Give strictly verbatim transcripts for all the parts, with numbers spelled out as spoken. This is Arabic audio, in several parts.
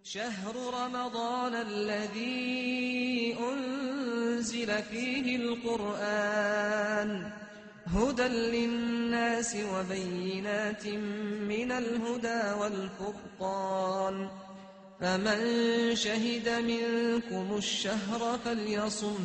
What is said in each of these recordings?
شهر رمضان الذي أنزل فيه القرآن هدى للناس وبينات من الهدى والفرقان فمن شهد منكم الشهر فليصم.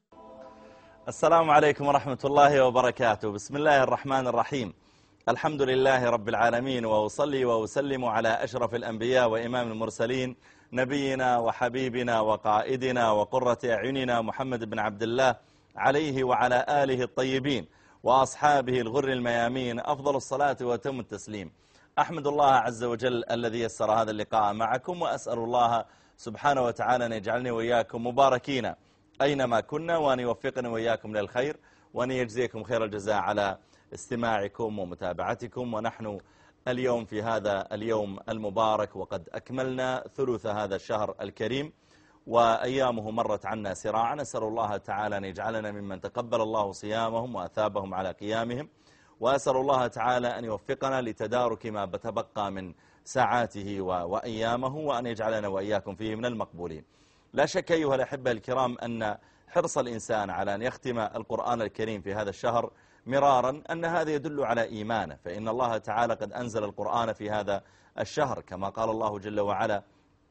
السلام عليكم ورحمة الله وبركاته. بسم الله الرحمن الرحيم. الحمد لله رب العالمين، وأصلي وأسلم على أشرف الأنبياء وإمام المرسلين نبينا وحبيبنا وقائدنا وقرة أعيننا محمد بن عبد الله عليه وعلى آله الطيبين وأصحابه الغر الميامين أفضل الصلاة وأتم التسليم. أحمد الله عز وجل الذي يسر هذا اللقاء معكم، وأسأل الله سبحانه وتعالى أن يجعلني وإياكم مباركين أينما كنا، وأن يوفقنا وإياكم للخير، وأن يجزيكم خير الجزاء على استماعكم ومتابعتكم. ونحن اليوم في هذا اليوم المبارك، وقد أكملنا ثلث هذا الشهر الكريم، وأيامه مرت عنا سراعا. نسأل الله تعالى أن يجعلنا ممن تقبل الله صيامهم وأثابهم على قيامهم، وأسأل الله تعالى أن يوفقنا لتدارك ما تبقى من ساعاته وأيامه، وأن يجعلنا وإياكم فيه من المقبولين. لا شك أيها الأحبة الكرام أن حرص الإنسان على أن يختم القرآن الكريم في هذا الشهر مرارا أن هذا يدل على إيمانه، فإن الله تعالى قد أنزل القرآن في هذا الشهر، كما قال الله جل وعلا: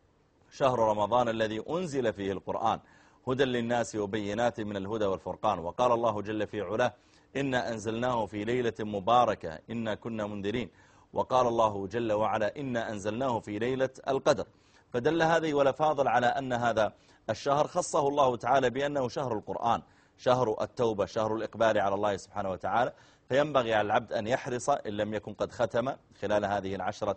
شهر رمضان الذي أنزل فيه القرآن هدى للناس وبينات من الهدى والفرقان. وقال الله جل في علاه: إنا أنزلناه في ليلة مباركة إنا كنا منذرين. وقال الله جل وعلا: إنا أنزلناه في ليلة القدر. فدل هذه ولا فاضل على أن هذا الشهر خصه الله تعالى بأنه شهر القرآن، شهر التوبة، شهر الإقبال على الله سبحانه وتعالى. فينبغي على العبد أن يحرص إن لم يكن قد ختم خلال هذه العشرة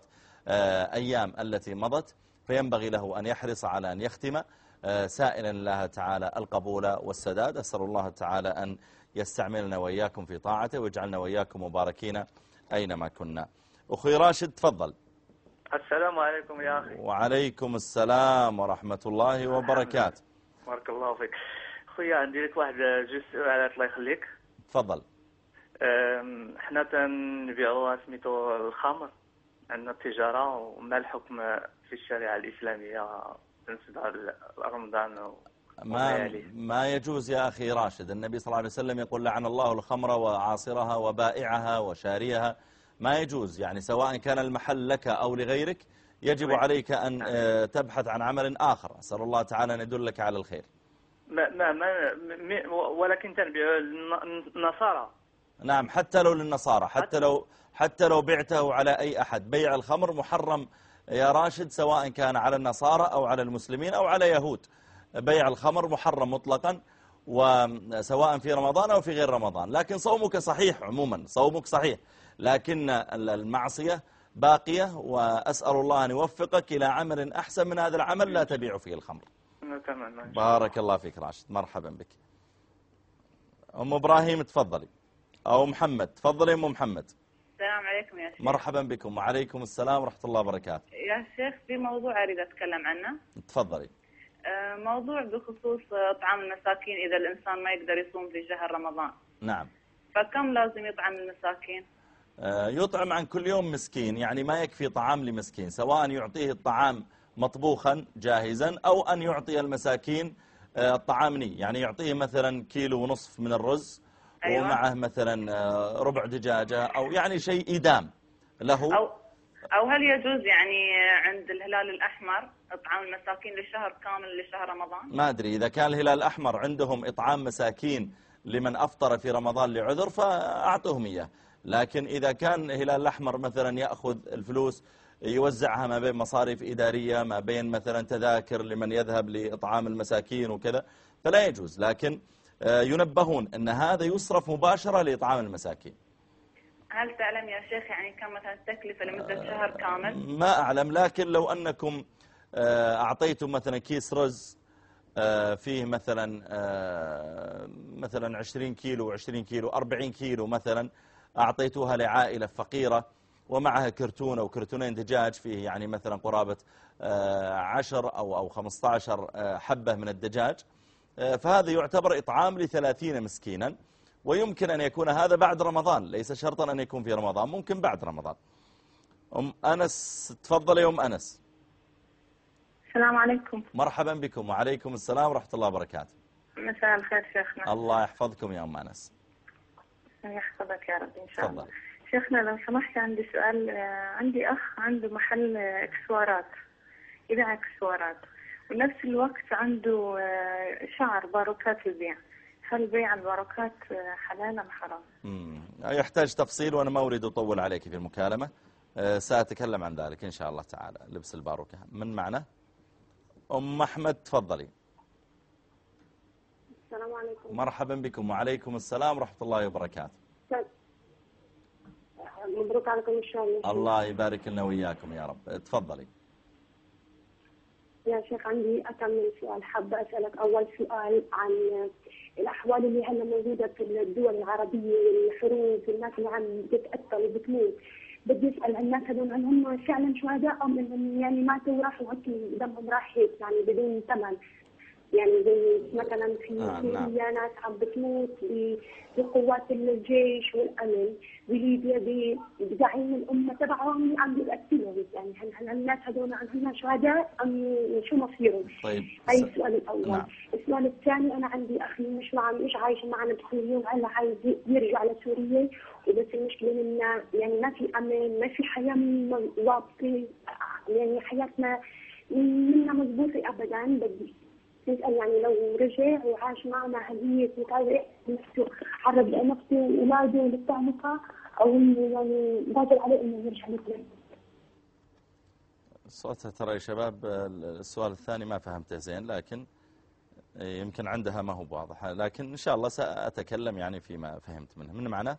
أيام التي مضت، فينبغي له أن يحرص على أن يختم سائلا الله تعالى القبول والسداد. أسأل الله تعالى أن يستعملنا وإياكم في طاعته، ويجعلنا وإياكم مباركين أينما كنا. أخي راشد تفضل. السلام عليكم يا أخي. وعليكم السلام ورحمة الله وبركاته. بارك الله فيك. خويا عندي لك واحد جوج سؤالات الله يخليك. تفضل. احنا تنبيعوا سميتو الخمر، عندنا التجارة، وما الحكم في الشريعة الإسلامية بالنسبة لرمضان؟ ما ما يجوز يا أخي راشد. النبي صلى الله عليه وسلم يقول: لعن الله الخمر وعاصرها وبائعها وشاريها. ما يجوز، يعني سواء كان المحل لك أو لغيرك يجب عليك أن تبحث عن عمل آخر. أسأل الله تعالى أن يدلك على الخير. ما ما ما ولكن تنبيع النصارى. نعم، حتى لو للنصارى، حتى لو حتى لو بعته على أي أحد. بيع الخمر محرم يا راشد، سواء كان على النصارى أو على المسلمين أو على يهود. بيع الخمر محرم مطلقا، وسواء في رمضان أو في غير رمضان. لكن صومك صحيح، عموما صومك صحيح، لكن المعصية باقية. وأسأل الله أن يوفقك إلى عمل أحسن من هذا العمل لا تبيع فيه الخمر. بارك الله فيك راشد، مرحبا بك. أم إبراهيم تفضلي، أو محمد تفضلي. أم محمد. السلام عليكم يا شيخ. مرحبا بكم. وعليكم السلام ورحمة الله وبركاته. يا شيخ في موضوع أريد أتكلم عنه. تفضلي. موضوع بخصوص طعام المساكين، إذا الإنسان ما يقدر يصوم في شهر رمضان. نعم. فكم لازم يطعم المساكين؟ يطعم عن كل يوم مسكين، يعني ما يكفي طعام لمسكين، سواء يعطيه الطعام مطبوخا جاهزا أو أن يعطي المساكين الطعام ني، يعني يعطيه مثلا كيلو ونصف من الرز. أيوة. ومعه مثلا ربع دجاجة، أو يعني شيء إدام له. أو, أو هل يجوز يعني عند الهلال الأحمر إطعام المساكين لشهر كامل لشهر رمضان؟ ما أدري، إذا كان الهلال الأحمر عندهم إطعام مساكين لمن أفطر في رمضان لعذر فأعطوهم إياه. لكن إذا كان الهلال الأحمر مثلا يأخذ الفلوس يوزعها ما بين مصاريف إدارية، ما بين مثلا تذاكر لمن يذهب لإطعام المساكين وكذا، فلا يجوز. لكن ينبهون أن هذا يصرف مباشرة لإطعام المساكين. هل تعلم يا شيخ يعني كم مثلا التكلفة لمدة شهر كامل؟ ما أعلم، لكن لو أنكم أعطيتم مثلا كيس رز فيه مثلا مثلا عشرين كيلو وعشرين كيلو أربعين كيلو مثلا، أعطيتوها لعائلة فقيرة ومعها كرتون أو كرتونين دجاج فيه يعني مثلا قرابة عشر أو أو خمسة عشر حبة من الدجاج، فهذا يعتبر إطعام لثلاثين مسكينا. ويمكن أن يكون هذا بعد رمضان، ليس شرطا أن يكون في رمضان، ممكن بعد رمضان. أم أنس تفضل يا أم أنس. السلام عليكم. مرحبا بكم. وعليكم السلام ورحمة الله وبركاته. مساء الخير شيخنا. الله يحفظكم يا أم أنس. يحفظك يا رب إن شاء الله. تفضل. شيخنا لو سمحت عندي سؤال. عندي أخ عنده محل إكسسوارات، يبيع إكسسوارات، ونفس الوقت عنده شعر باروكات يبيع. هل بيع الباروكات حلال أم حرام؟ مم. يحتاج تفصيل وأنا ما أريد أطول عليك في المكالمة. سأتكلم عن ذلك إن شاء الله تعالى. لبس الباروكة من معنى؟ أم أحمد تفضلي. السلام عليكم. مرحبا بكم. وعليكم السلام ورحمة الله وبركاته. مبروك عليكم إن شاء الله. الله يبارك لنا وإياكم يا رب. تفضلي يا شيخ. عندي أكمل سؤال، حابة أسألك أول سؤال عن الأحوال اللي هلا موجودة في الدول العربية والحروب والناس اللي عم بتتقتل وبتموت. بدي أسأل الناس هذول هل هم فعلا شهداء أم إنهم يعني ماتوا وراحوا هيك دمهم راح هيك يعني بدون ثمن؟ يعني زي مثلا في سوريا آه ناس عم بتموت بقوات الجيش والأمن، بليبيا بزعيم الأمة تبعهم عم بيقتلهم. يعني هل هل الناس هذول هم شهداء أم شو مصيرهم؟ طيب. هاي السؤال الأول. نعم. السؤال الثاني، أنا عندي أخي مش معه مش عايش معنا بسوريا وهلا عايز يرجع لسوريا، وبس المشكلة إنه يعني ما في أمن، ما في حياة ضابطة، يعني حياتنا منا مضبوطة أبدا. بدي نسأل يعني لو رجع وعاش معنا هل هي متابع نفسه عرض لنفسه وولاده للتهلكة أو يعني باجر عليه إنه يرجع مثله؟ صوتها ترى يا شباب السؤال الثاني ما فهمته زين، لكن يمكن عندها ما هو واضح، لكن إن شاء الله سأتكلم يعني فيما فهمت منه. من معنى؟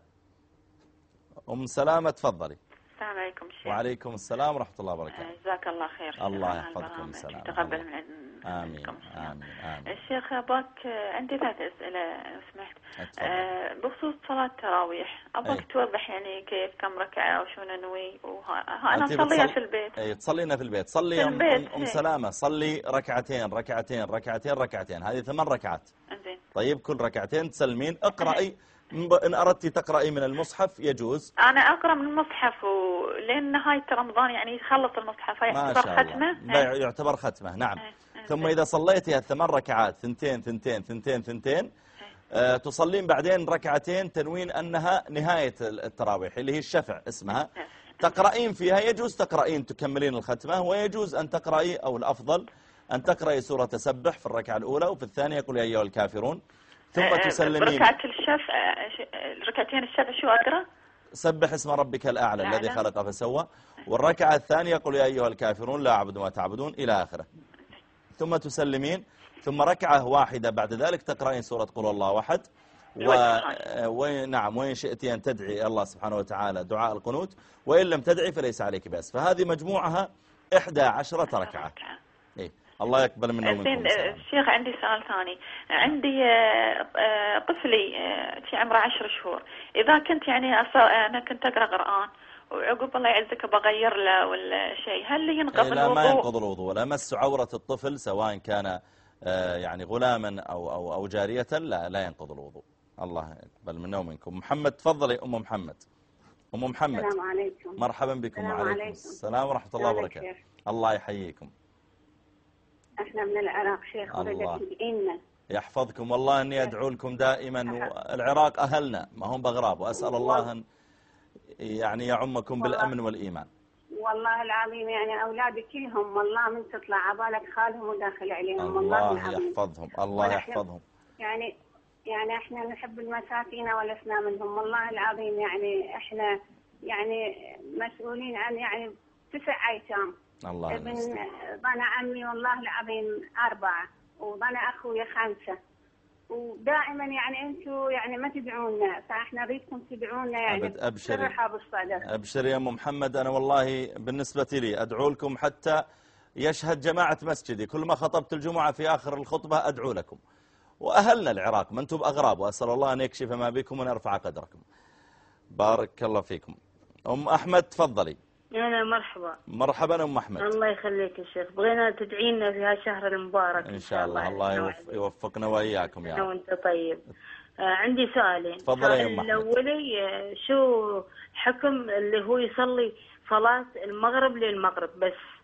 أم سلامة تفضلي. السلام عليكم شيخ. وعليكم السلام ورحمة الله وبركاته. جزاك الله خير. الله يحفظكم. السلام. تقبل من آمين. آمين. آمين. الشيخ أباك عندي ثلاث أسئلة لو سمحت. أه بخصوص صلاة التراويح أباك أي. توضح يعني كيف كم ركعة أو شو ننوي وها أنا أصليها في البيت. أي تصلينا في البيت. صلي أم, أم سلامة صلي ركعتين ركعتين ركعتين ركعتين، هذه ثمان ركعات. زين. طيب كل ركعتين تسلمين. اقرأي إن أردت تقرأي من المصحف يجوز. أنا أقرأ من المصحف ولين نهاية رمضان يعني يخلص المصحف يعتبر ختمة. يعتبر ختمة. نعم. ثم إذا صليتها الثمان ركعات ثنتين ثنتين ثنتين ثنتين آه تصلين بعدين ركعتين تنوين أنها نهاية التراويح اللي هي الشفع اسمها. تقرأين فيها يجوز تقرأين تكملين الختمة، ويجوز أن تقرأي أو الأفضل أن تقرأي سورة تسبح في الركعة الأولى، وفي الثانية يقول يا أيها الكافرون، ثم تسلمين. ركعة الشفع ركعتين الشفع شو أقرأ؟ سبح اسم ربك الأعلى الذي خلق فسوى. والركعة الثانية يقول يا أيها الكافرون لا أعبد ما تعبدون إلى آخره. ثم تسلمين. ثم ركعة واحدة بعد ذلك تقرأين سورة قل الله أحد. و... ونعم وإن شئت أن تدعي الله سبحانه وتعالى دعاء القنوت، وإن لم تدعي فليس عليك بأس. فهذه مجموعها إحدى عشرة ركعة. إيه؟ الله يقبل منا ومنكم. الشيخ عندي سؤال ثاني. عندي طفلي في عمره عشر شهور، إذا كنت يعني أنا كنت أقرأ قرآن وعقب الله يعزك بغير له ولا شيء، هل ينقض الوضوء؟ لا ما ينقض الوضوء ولا مس عورة الطفل سواء كان يعني غلاما أو أو أو جارية، لا لا ينقض الوضوء. الله يقبل منا ومنكم. محمد تفضلي أم محمد. أم محمد. السلام عليكم. مرحبا بكم. وعليكم السلام ورحمة الله وبركاته. الله يحييكم. احنا من العراق شيخ. الله تدعينا. يحفظكم. والله اني ادعو لكم دائما. العراق اهلنا ما هم بغراب، واسال الله ان يعني يعمكم بالامن والايمان. والله العظيم يعني اولادي كلهم والله من تطلع عبالك خالهم وداخل عليهم. الله, الله يحفظهم. الله يحفظهم. يعني يعني احنا نحب المساكين ولسنا منهم والله العظيم. يعني احنا يعني مسؤولين عن يعني تسع ايتام. الله ابن ضنا عمي والله العظيم أربعة، وضنا أخوي خمسة، ودائما يعني أنتم يعني ما تدعونا، فإحنا نريدكم تدعونا يعني أبشري بالصدق. أبشري يا أم محمد. أنا والله بالنسبة لي أدعو لكم حتى يشهد جماعة مسجدي، كل ما خطبت الجمعة في آخر الخطبة أدعو لكم. وأهلنا العراق ما أنتم بأغراب، وأسأل الله أن يكشف ما بكم وأن يرفع قدركم. بارك الله فيكم. أم أحمد تفضلي. أنا مرحبا. مرحبا أم أحمد. الله يخليك يا شيخ. بغينا تدعينا في هالشهر المبارك إن شاء الله. الله يوفقنا وإياكم يا رب. وأنت طيب. آه عندي سؤالين. تفضلي يا أم أحمد. الأولي آه شو حكم اللي هو يصلي صلاة المغرب للمغرب بس،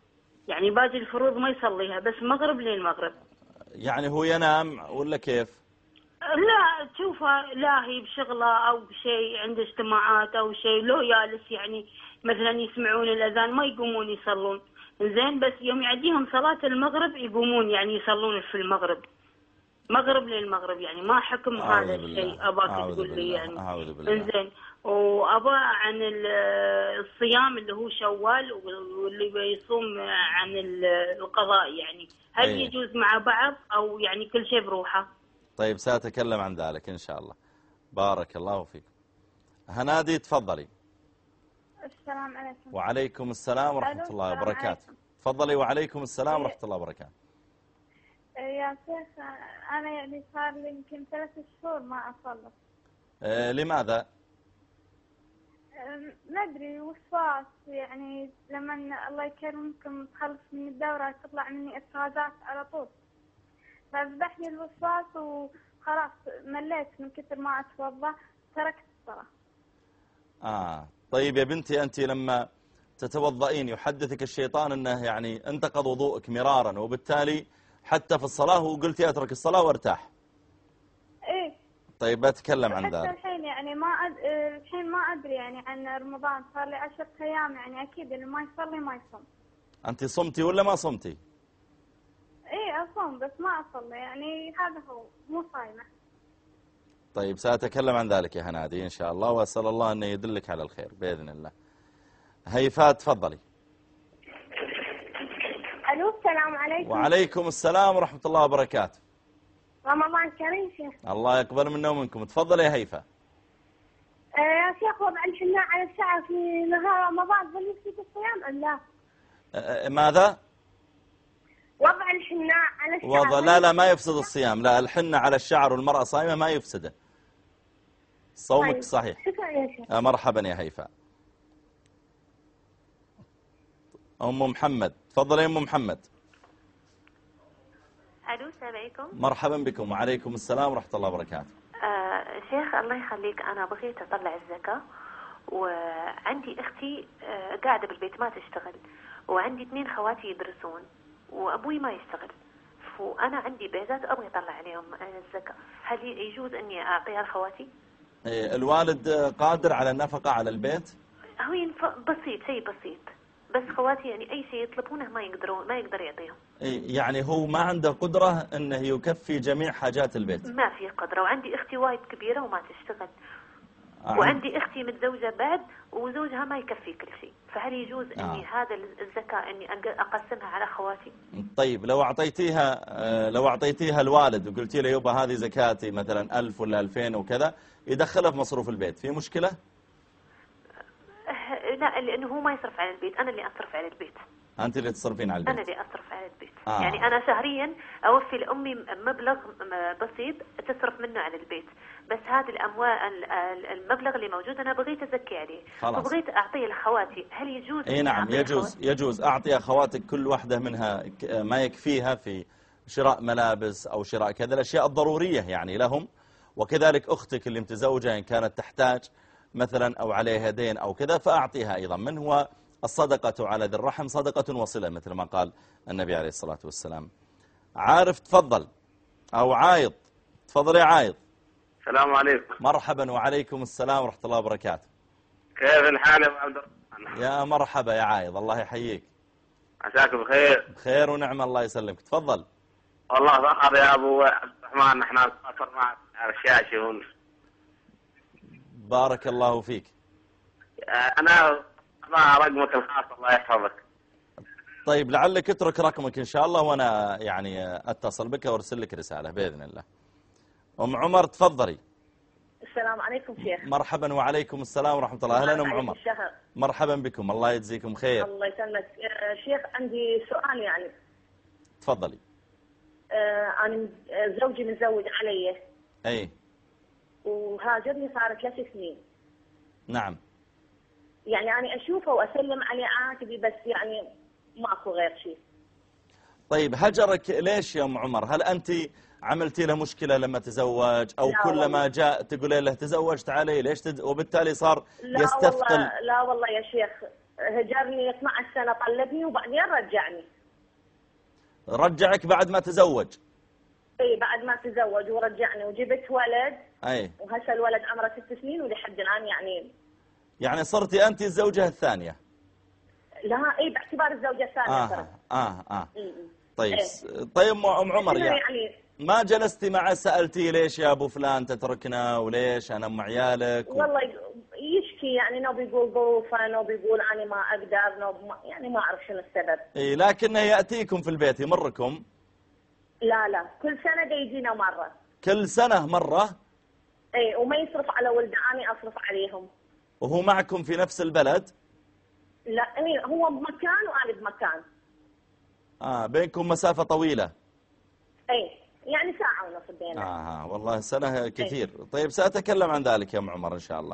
يعني باقي الفروض ما يصليها بس مغرب للمغرب. يعني هو ينام ولا كيف؟ لا تشوفه لاهي بشغله أو بشيء عنده اجتماعات أو شيء لو يالس يعني مثلا يسمعون الأذان ما يقومون يصلون زين، بس يوم يعديهم صلاة المغرب يقومون يعني يصلون في المغرب مغرب للمغرب. يعني ما حكم هذا الشيء أباك تقول لي يعني. أعوذ بالله. زين، وأبا عن الصيام اللي هو شوال واللي بيصوم عن القضاء يعني هل أيه. يجوز مع بعض أو يعني كل شيء بروحه؟ طيب سأتكلم عن ذلك إن شاء الله. بارك الله فيك. هنادي تفضلي. السلام عليكم. وعليكم السلام ورحمة الله وبركاته. تفضلي. وعليكم السلام ورحمة الله وبركاته. يا شيخ أنا يعني صار لي يمكن ثلاث شهور ما أصلي. أه لماذا؟ ما أدري وسواس يعني لما الله يكرمكم تخلص من الدورة تطلع مني إفرازات على طول فأذبحني الوسواس وخلاص مليت من كثر ما أتوضأ تركت الصلاة. آه طيب يا بنتي أنت لما تتوضئين يحدثك الشيطان أنه يعني انتقض وضوءك مرارا وبالتالي حتى في الصلاة وقلتي أترك الصلاة وارتاح. إيه. طيب بتكلم عن حتى ذلك. الحين يعني ما أد... الحين ما أدري يعني عن رمضان صار لي عشرة أيام يعني أكيد اللي ما يصلي ما يصوم. أنت صمتي ولا ما صمتي؟ إيه أصوم بس ما أصلي يعني هذا هو مو صايمة. طيب سأتكلم عن ذلك يا هنادي إن شاء الله وأسأل الله أن يدلك على الخير بإذن الله. هيفاء تفضلي. ألو السلام عليكم. وعليكم السلام ورحمة الله وبركاته. رمضان كريم شيخ. الله يقبل منا ومنكم. تفضلي يا هيفاء. آه يا شيخ وضع الحناء على الشعر في نهار رمضان هل يفسد الصيام أم لا؟ أه ماذا؟ وضع الحناء على الشعر. وضع لا لا ما يفسد الصيام. لا الحنة على الشعر والمرأة صائمة ما يفسده. صومك طيب. صحيح. شكرا يا شيخ. أه مرحبا يا هيفاء. أم محمد تفضلي. أم محمد. ألو السلام عليكم. مرحبا بكم. وعليكم السلام ورحمة الله وبركاته. آه شيخ الله يخليك أنا بغيت أطلع الزكاة وعندي أختي آه قاعدة بالبيت ما تشتغل وعندي اثنين خواتي يدرسون وأبوي ما يشتغل وأنا عندي بيزات أبغي أطلع عليهم الزكاة هل يجوز أني أعطيها لخواتي؟ الوالد قادر على النفقة على البيت؟ هو بسيط شيء بسيط بس خواتي يعني أي شيء يطلبونه ما يقدرون ما يقدر يعطيهم. يعني هو ما عنده قدرة أنه يكفي جميع حاجات البيت؟ ما في قدرة وعندي أختي وايد كبيرة وما تشتغل آه. وعندي أختي متزوجة بعد وزوجها ما يكفي كل شيء فهل يجوز آه. أني هذا الزكاة أني أقسمها على خواتي؟ طيب لو أعطيتيها لو أعطيتيها الوالد وقلتي له يبا هذه زكاتي مثلا ألف ولا ألفين وكذا يدخلها في مصروف البيت في مشكلة؟ لا لأنه هو ما يصرف على البيت أنا اللي أصرف على البيت. أنت اللي تصرفين على البيت؟ أنا اللي أصرف على البيت آه. يعني أنا شهريا أوفي لأمي مبلغ بسيط تصرف منه على البيت بس هذه الأموال المبلغ اللي موجود أنا بغيت أزكي عليه فبغيت أعطيه لأخواتي هل يجوز؟ إيه نعم يجوز يجوز أعطي أخواتك كل واحدة منها ما يكفيها في شراء ملابس أو شراء كذا الأشياء الضرورية يعني لهم وكذلك أختك اللي متزوجة إن كانت تحتاج مثلا أو عليها دين أو كذا فأعطيها أيضا من هو الصدقة على ذي الرحم صدقة وصلة مثل ما قال النبي عليه الصلاة والسلام. عارف تفضل أو عايض. تفضل يا عايض. السلام عليكم. مرحبا. وعليكم السلام ورحمة الله وبركاته. كيف الحال يا أبو عبد الرحمن؟ يا مرحبا يا عايض الله يحييك. عساك بخير. بخير ونعم الله يسلمك. تفضل. والله فخر يا أبو عبد الرحمن نحن نتواصل معك على الشاشة هون. بارك الله فيك. أنا ما رقمك الخاص الله يحفظك. طيب لعلك اترك رقمك إن شاء الله وأنا يعني أتصل بك وارسل لك رسالة بإذن الله. أم عمر تفضلي. السلام عليكم شيخ. مرحبا. وعليكم السلام ورحمة الله. أهلا أم عمر. الشهر. مرحبا بكم الله يجزيكم خير. الله يسلمك شيخ عندي سؤال يعني. تفضلي. آه أنا زوجي متزوج علي. أي. وهاجرني صارت ثلاث سنين. نعم. يعني أنا أشوفه وأسلم عليه عاتبي بس يعني ماكو غير شيء. طيب هجرك ليش يا أم عمر؟ هل أنت عملتي له مشكلة لما تزوج أو كلما جاء تقولي له تزوجت علي ليش تد... وبالتالي صار لا يستثقل؟ والله لا والله يا شيخ هجرني اثنعش سنة طلبني وبعدين رجعني رجعك بعد ما تزوج؟ اي بعد ما تزوج ورجعني وجبت ولد. اي. وهسه الولد عمره ست سنين ولحد الان يعني. يعني صرتي انت الزوجة الثانية؟ لا اي باعتبار الزوجة الثانية. اه صرت. اه اه م- طيب إيه. طيب ام عمر يعني, يعني ما جلستي معه سألتي ليش يا ابو فلان تتركنا وليش انا ام عيالك و... والله يشكي يعني نو بيقول ظروفه نو بيقول انا ما اقدر نو ما يعني ما اعرف شنو السبب. اي لكنه يأتيكم في البيت يمركم؟ لا لا كل سنة دا يجينا مرة. كل سنة مرة؟ اي وما يصرف على ولداني اصرف عليهم. وهو معكم في نفس البلد؟ لا اي هو بمكان وانا بمكان. اه بينكم مسافة طويلة؟ اي يعني ساعة ونص بيننا. آه والله سنة كثير. طيب سأتكلم عن ذلك يا ام عمر إن شاء الله.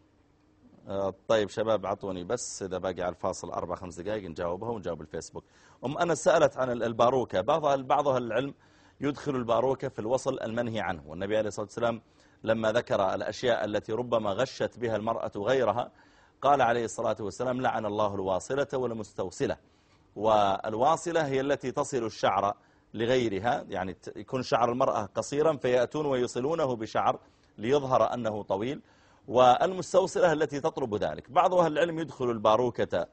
آه طيب شباب عطوني بس إذا باقي على الفاصل أربع خمس دقائق نجاوبها ونجاوب الفيسبوك. أم أنا سألت عن الباروكة. بعض بعض أهل العلم يدخل الباروكة في الوصل المنهي عنه، والنبي عليه الصلاة والسلام لما ذكر الأشياء التي ربما غشت بها المرأة غيرها قال عليه الصلاة والسلام لعن الله الواصلة والمستوصلة. والواصلة هي التي تصل الشعر لغيرها، يعني يكون شعر المرأة قصيرا فيأتون ويصلونه بشعر ليظهر أنه طويل، والمستوصلة التي تطلب ذلك. بعض أهل العلم يدخل الباروكة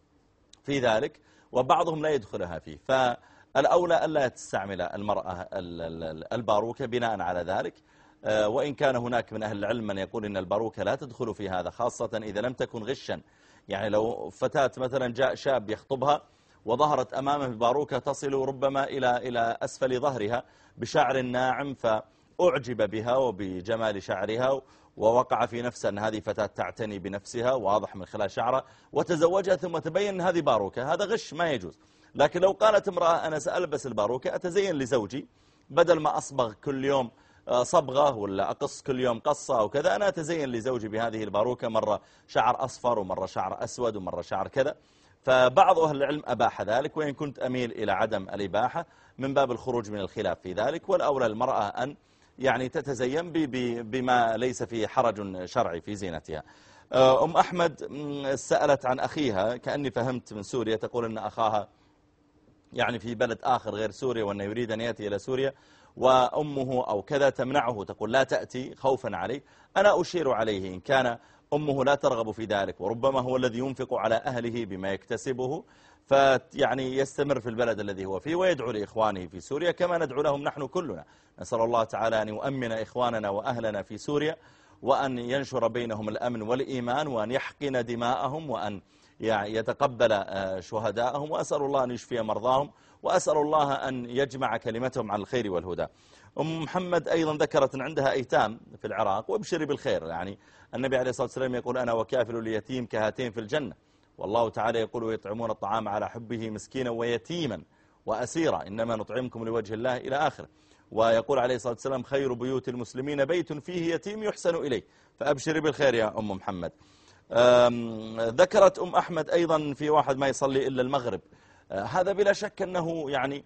في ذلك وبعضهم لا يدخلها فيه، فالأولى ألا تستعمل المرأة الباروكة بناء على ذلك. وإن كان هناك من أهل العلم من يقول إن الباروكة لا تدخل في هذا، خاصة إذا لم تكن غشا. يعني لو فتاة مثلا جاء شاب يخطبها وظهرت أمامه باروكة تصل ربما إلى إلى أسفل ظهرها بشعر ناعم، فأعجب بها وبجمال شعرها ووقع في نفسه أن هذه فتاة تعتني بنفسها واضح من خلال شعرها وتزوجها، ثم تبين أن هذه باروكة، هذا غش ما يجوز. لكن لو قالت امرأة أنا سألبس الباروكة أتزين لزوجي بدل ما أصبغ كل يوم صبغة ولا أقص كل يوم قصة أو كذا، أنا أتزين لزوجي بهذه الباروكة، مرة شعر أصفر ومرة شعر أسود ومرة شعر كذا. فبعض أهل العلم أباح ذلك، وإن كنت أميل إلى عدم الإباحة من باب الخروج من الخلاف في ذلك. والأولى المرأة أن يعني تتزين بما ليس فيه حرج شرعي في زينتها. أم أحمد سألت عن أخيها، كأني فهمت من سوريا، تقول أن أخاها يعني في بلد آخر غير سوريا وأنه يريد أن يأتي إلى سوريا وأمه أو كذا تمنعه، تقول لا تأتي خوفا عليه. أنا أشير عليه إن كان أمه لا ترغب في ذلك وربما هو الذي ينفق على أهله بما يكتسبه، فيعني يستمر في البلد الذي هو فيه ويدعو لإخوانه في سوريا كما ندعو لهم نحن كلنا. نسأل الله تعالى أن يؤمن إخواننا وأهلنا في سوريا، وأن ينشر بينهم الأمن والإيمان، وأن يحقن دماءهم، وأن يتقبل شهداءهم، وأسأل الله أن يشفي مرضاهم، وأسأل الله أن يجمع كلمتهم على الخير والهدى. أم محمد أيضا ذكرت أن عندها أيتام في العراق، وابشري بالخير. يعني النبي عليه الصلاة والسلام يقول أنا وكافل اليتيم كهاتين في الجنة، والله تعالى يقول ويطعمون الطعام على حبه مسكينا ويتيما وأسيرا إنما نطعمكم لوجه الله إلى آخر. ويقول عليه الصلاة والسلام خير بيوت المسلمين بيت فيه يتيم يحسن إليه، فأبشري بالخير يا أم محمد. ذكرت أم أحمد أيضا في واحد ما يصلي إلا المغرب. هذا بلا شك أنه يعني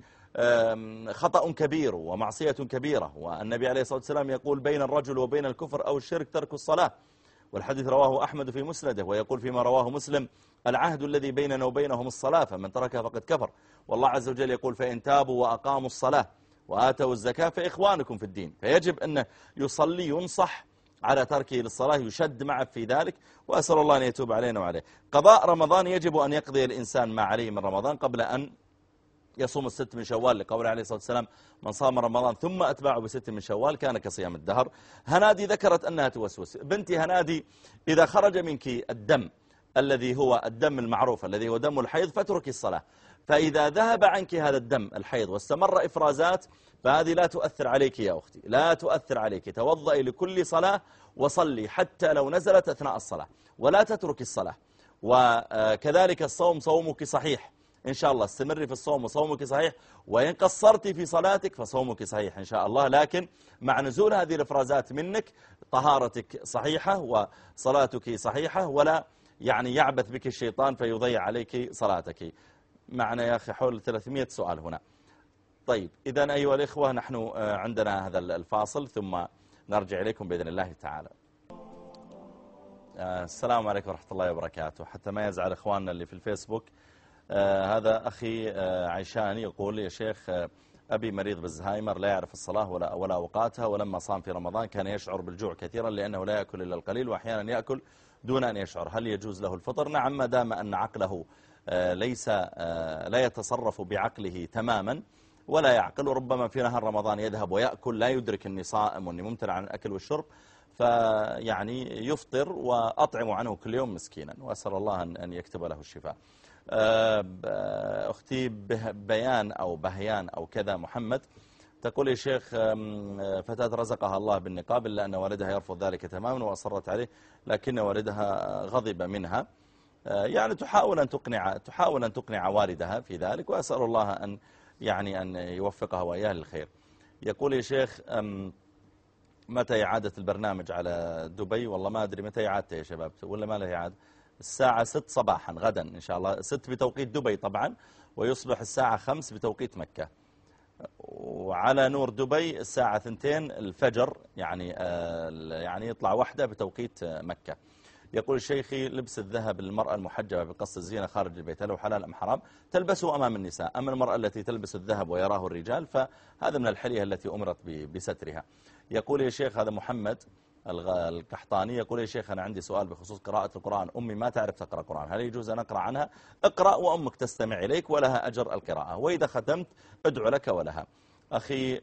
خطأ كبير ومعصية كبيرة، والنبي عليه الصلاة والسلام يقول بين الرجل وبين الكفر أو الشرك ترك الصلاة، والحديث رواه أحمد في مسنده، ويقول فيما رواه مسلم العهد الذي بيننا وبينهم الصلاة فمن تركها فقد كفر. والله عز وجل يقول فإن تابوا وأقاموا الصلاة وآتوا الزكاة فإخوانكم في الدين. فيجب أنه يصلي ينصح على تركه للصلاة، يشد معه في ذلك، وأسأل الله أن يتوب علينا وعليه. قضاء رمضان يجب أن يقضي الإنسان ما عليه من رمضان قبل أن يصوم الست من شوال، لقول عليه الصلاة والسلام من صام رمضان ثم أتبعه بست من شوال كان كصيام الدهر. هنادي ذكرت أنها توسوس. بنتي هنادي إذا خرج منك الدم الذي هو الدم المعروف الذي هو دم الحيض فاتركي الصلاة، فإذا ذهب عنك هذا الدم الحيض واستمر إفرازات فهذه لا تؤثر عليك يا أختي، لا تؤثر عليك. توضئي لكل صلاة وصلي حتى لو نزلت أثناء الصلاة، ولا تترك الصلاة. وكذلك الصوم صومك صحيح إن شاء الله، استمري في الصوم وصومك صحيح، وإن قصرت في صلاتك فصومك صحيح إن شاء الله. لكن مع نزول هذه الإفرازات منك طهارتك صحيحة وصلاتك صحيحة، ولا يعني يعبث بك الشيطان فيضيع عليك صلاتك. معنا يا أخي حول ثلاثمائة سؤال هنا. طيب إذن أيها الإخوة نحن عندنا هذا الفاصل ثم نرجع إليكم بإذن الله تعالى. السلام عليكم ورحمة الله وبركاته. حتى ما يزعل إخواننا اللي في الفيسبوك، آه هذا أخي آه عيشان يقول يا شيخ آه أبي مريض بالزهايمر لا يعرف الصلاة ولا, ولا أوقاتها، ولما صام في رمضان كان يشعر بالجوع كثيرا لأنه لا يأكل إلا القليل وأحيانا يأكل دون أن يشعر، هل يجوز له الفطر؟ نعم، ما دام أن عقله آه ليس آه لا يتصرف بعقله تماما ولا يعقل، وربما في نهار رمضان يذهب ويأكل لا يدرك أني صائم وأني ممتنع عن الأكل والشرب، فيعني يفطر وأطعم عنه كل يوم مسكينا، وأسأل الله أن يكتب له الشفاء. أختي بيان أو بهيان أو كذا محمد تقول يا شيخ فتاة رزقها الله بالنقاب إلا أن والدها يرفض ذلك تماما وأصرت عليه، لكن والدها غضب منها، يعني تحاول أن تقنع تحاول أن تقنع والدها في ذلك، وأسأل الله أن يعني أن يوفقها وإياه للخير. يقول يا شيخ متى إعادة البرنامج على دبي؟ والله ما أدري متى إعادته يا شباب، ولا ما له إعادة؟ الساعة ست صباحا غدا إن شاء الله، ست بتوقيت دبي طبعا، ويصبح الساعة خمس بتوقيت مكة، وعلى نور دبي الساعة ثنتين الفجر، يعني يعني يطلع واحدة بتوقيت مكة. يقول شيخي لبس الذهب للمرأة المحجبة بقص الزينة خارج البيت هل هو حلال أم حرام؟ تلبسه أمام النساء، أما المرأة التي تلبس الذهب ويراه الرجال فهذا من الحلية التي أمرت بسترها. يقول يا شيخ هذا محمد القحطاني يقول يا شيخ أنا عندي سؤال بخصوص قراءة القرآن، أمي ما تعرف تقرأ قرآن، هل يجوز أن أقرأ عنها؟ اقرأ وأمك تستمع إليك ولها أجر القراءة، وإذا ختمت أدعو لك ولها. أخي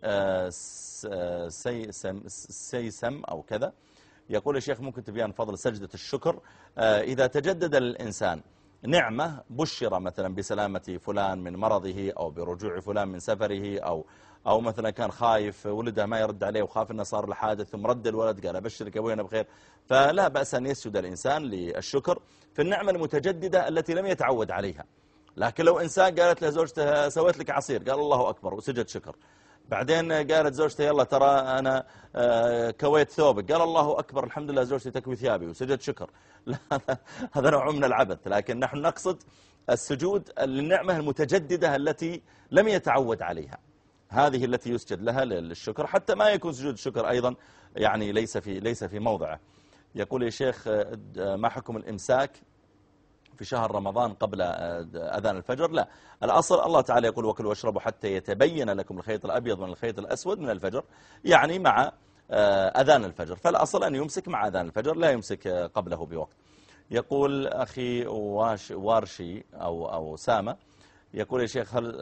سيسم أو كذا يقول يا شيخ ممكن تبيان فضل سجدة الشكر إذا تجدد للإنسان نعمة بشر مثلا بسلامة فلان من مرضه أو برجوع فلان من سفره أو أو مثلا كان خايف ولده ما يرد عليه وخاف أنه صار له حادث ثم رد الولد قال أبشرك أبوينا بخير، فلا بأس أن يسجد الإنسان للشكر في النعمة المتجددة التي لم يتعود عليها. لكن لو إنسان قالت له زوجته سويت لك عصير قال الله أكبر وسجد شكر، بعدين قالت زوجته يلا ترى أنا كويت ثوبك قال الله أكبر الحمد لله زوجتي تكوي ثيابي وسجد شكر، هذا نوع من العبث. لكن نحن نقصد السجود للنعمة المتجددة التي لم يتعود عليها، هذه التي يسجد لها للشكر، حتى ما يكون سجود الشكر أيضا يعني ليس في ليس في موضعه. يقول يا شيخ ما حكم الإمساك في شهر رمضان قبل أذان الفجر؟ لا، الأصل الله تعالى يقول وكلوا واشربوا حتى يتبين لكم الخيط الأبيض من الخيط الأسود من الفجر، يعني مع أذان الفجر، فالأصل أن يمسك مع أذان الفجر لا يمسك قبله بوقت. يقول أخي واش وارشي أو أو سامة يقول يا شيخ هل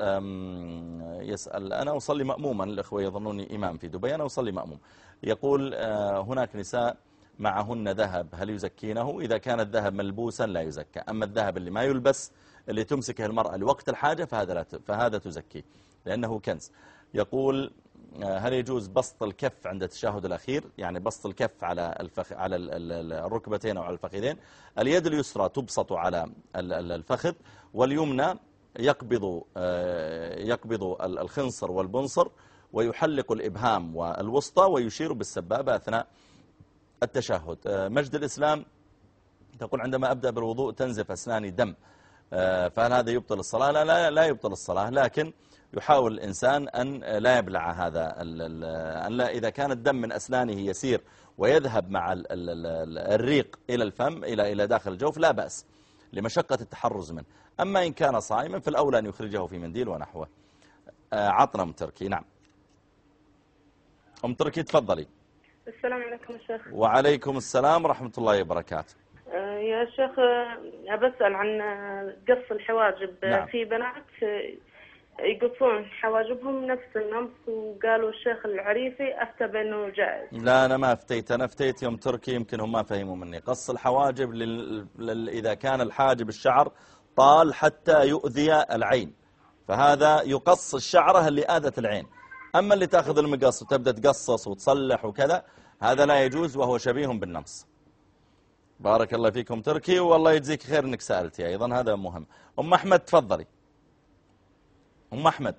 يسأل أنا أصلي مأموما، الأخوة يظنوني إمام في دبي، أنا أصلي مأموم. يقول هناك نساء معهن ذهب هل يزكينه؟ إذا كان الذهب ملبوسا لا يزكى، أما الذهب اللي ما يلبس اللي تمسكه المرأة لوقت الحاجة فهذا لا فهذا تزكي لأنه كنز. يقول هل يجوز بسط الكف عند التشهد الأخير؟ يعني بسط الكف على الفخ على الركبتين أو على الفخذين. اليد اليسرى تبسط على الفخذ واليمنى يقبض يقبض الخنصر والبنصر ويحلق الإبهام والوسطى ويشير بالسبابة أثناء التشهد. مجد الإسلام تقول عندما أبدأ بالوضوء تنزف أسناني دم، فهل هذا يبطل الصلاة؟ لا لا, لا يبطل الصلاة، لكن يحاول الإنسان أن لا يبلع هذا أن لا إذا كان الدم من أسنانه يسير ويذهب مع الريق إلى الفم إلى إلى داخل الجوف لا بأس لمشقة التحرز منه. أما إن كان صائما فالأولى أن يخرجه في منديل ونحوه. عطنا أم تركي. نعم أم تركي تفضلي. السلام عليكم يا شيخ. وعليكم السلام ورحمة الله وبركاته. يا شيخ بسأل عن قص الحواجب. نعم. في بنات يقصون حواجبهم نفس النمط وقالوا الشيخ العريفي أفتى بأنه جائز. لا أنا ما أفتيت، أنا أفتيت يوم تركي يمكن هم ما فهموا مني. قص الحواجب لل... لل... إذا كان الحاجب الشعر طال حتى يؤذي العين فهذا يقص الشعرة اللي آذت العين. أما اللي تأخذ المقص وتبدأ تقصص وتصلح وكذا هذا لا يجوز وهو شبيه بالنمص. بارك الله فيكم تركي والله يجزيك خير انك سألتي ايضا، هذا مهم. ام احمد تفضلي. ام احمد.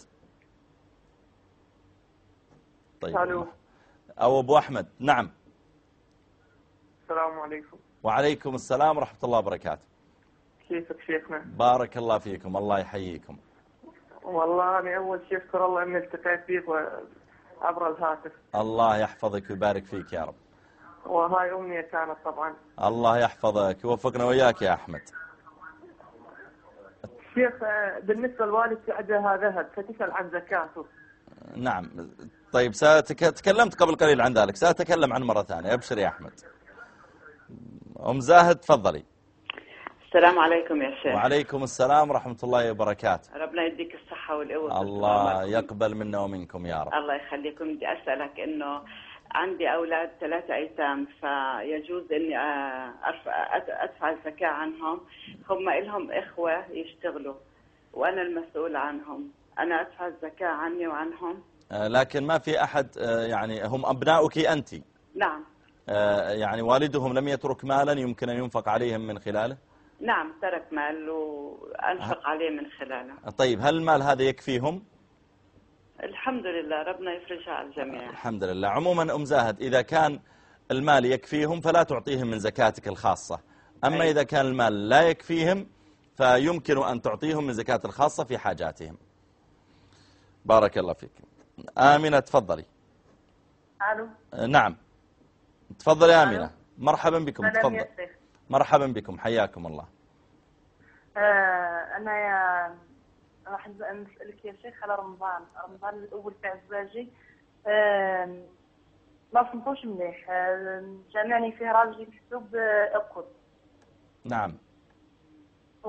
طيب الو. او ابو احمد. نعم. السلام عليكم. وعليكم السلام ورحمة الله وبركاته. كيفك شيخنا؟ بارك الله فيكم الله يحييكم. والله أنا أول شيء أشكر الله أني التقيت بيك عبر الهاتف. الله يحفظك ويبارك فيك يا رب. وهاي أمنية كانت طبعا. الله يحفظك ووفقنا وياك يا أحمد. شيخ بالنسبة لوالدتي عندها ذهب فتسأل عن زكاته. نعم طيب تكلمت قبل قليل عن ذلك، سأتكلم عن مرة ثانية. أبشر يا أحمد. أم زاهد تفضلي. السلام عليكم يا شيخ. وعليكم السلام ورحمة الله وبركاته. ربنا يديك الصحة والقوة. الله يقبل منا ومنكم يا رب. الله يخليكم. بدي أسألك إنه عندي أولاد ثلاثة أيتام، فيجوز إني أدفع الزكاة عنهم. هم إلهم إخوة يشتغلوا وأنا المسؤول عنهم، أنا أدفع الزكاة عني وعنهم؟ لكن ما في أحد، يعني هم أبناؤك أنت؟ نعم. يعني والدهم لم يترك مالا يمكن أن ينفق عليهم من خلاله؟ نعم ترك مال وأنفق عليه من خلاله. طيب هل المال هذا يكفيهم؟ الحمد لله، ربنا يفرجها على الجميع. الحمد لله. عموما أم زاهد، إذا كان المال يكفيهم فلا تعطيهم من زكاتك الخاصة، أما أي. إذا كان المال لا يكفيهم فيمكن أن تعطيهم من زكاة الخاصة في حاجاتهم. بارك الله فيك. آمنة تفضلي. ألو. نعم تفضلي يا آمنة. مرحبا بكم. تفضل. يسري. مرحبا بكم، حياكم الله. آه أنا يا راح نسألك يا شيخ على رمضان. رمضان الأول تاع زواجي آه ما صمتوش مليح، آه جامعني فيه راجلي محسوب أكل. نعم. و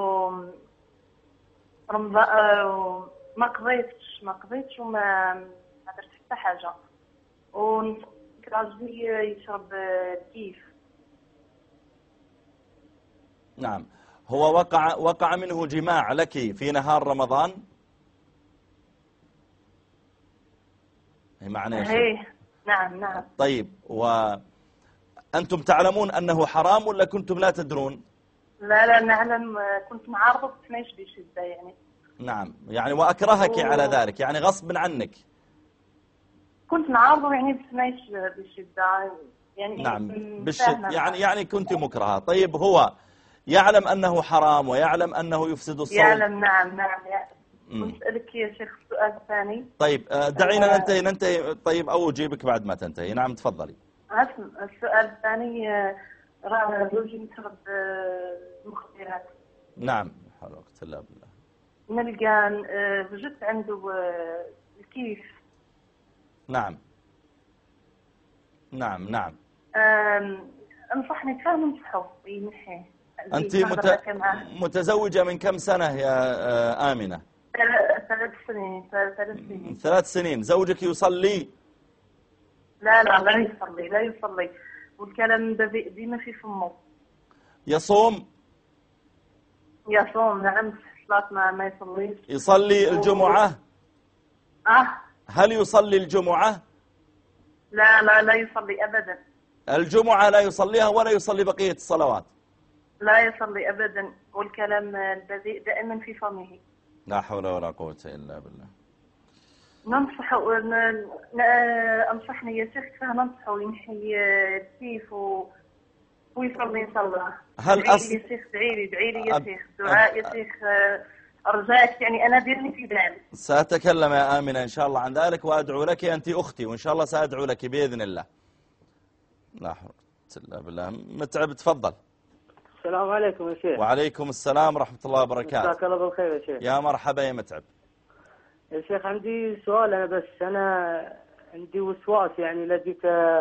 رمضان آه ما قضيتش ما قضيتش وما ما درت حتى حاجة، وراجلي يشرب كيف. نعم. هو وقع وقع منه جماع لك في نهار رمضان؟ معنى ايه نعم نعم. طيب وأنتم تعلمون أنه حرام ولا كنتم لا تدرون؟ لا لا نعلم، كنت معارضة بس ماش بشدة يعني. نعم يعني وأكرهك على ذلك، يعني غصب عنك. كنت معارضة يعني بس ماش بشدة يعني. نعم بالشدة يعني يعني كنت مكرهة. طيب هو يعلم أنه حرام ويعلم أنه يفسد الصوم؟ يعلم. نعم نعم يعلم. أسألك يا شيخ السؤال الثاني. طيب دعينا أه ننتهي ننتهي طيب أو أجيبك بعد ما تنتهي. نعم تفضلي. السؤال الثاني، راه زوجي مشرب مخدرات. نعم حول وقوة إلا بالله. نلقى وجدت عنده الكيف. نعم نعم نعم. انصحني كيف ننصحه ينحيه. أنت مت... متزوجة من كم سنة يا آمنة؟ ثلاث سنين. ثلاث سنين. ثلاث سنين. زوجك يصلي؟ لا لا لا يصلي لا يصلي والكلام ديما في فمه. يصوم؟ يصوم نعم، صلاة ما ما يصليش. يصلي الجمعة؟ اه. هل يصلي الجمعة؟ لا لا لا يصلي أبدا. الجمعة لا يصليها ولا يصلي بقية الصلوات؟ لا يصلي أبدا، والكلام البذيء دائما في فمه. لا حول ولا قوة إلا بالله. ننصحه أنصحني يا شيخ كيف ننصحه ينحي كيف ويصلي صلاة. هل أصل يا شيخ ادعي لي ادعي لي يا شيخ دعاء يا شيخ أرجاك، يعني أنا ديرني في ذلك. سأتكلم يا آمنة إن شاء الله عن ذلك وأدعو لك، أنت أختي وإن شاء الله سأدعو لك بإذن الله. لا حول ولا قوة إلا بالله. متعب تفضل. السلام عليكم يا شيخ. وعليكم السلام ورحمة الله وبركاته. مساك الله بالخير يا شيخ. يا مرحبا يا متعب. يا شيخ عندي سؤال أنا، بس أنا عندي وسواس يعني لقيت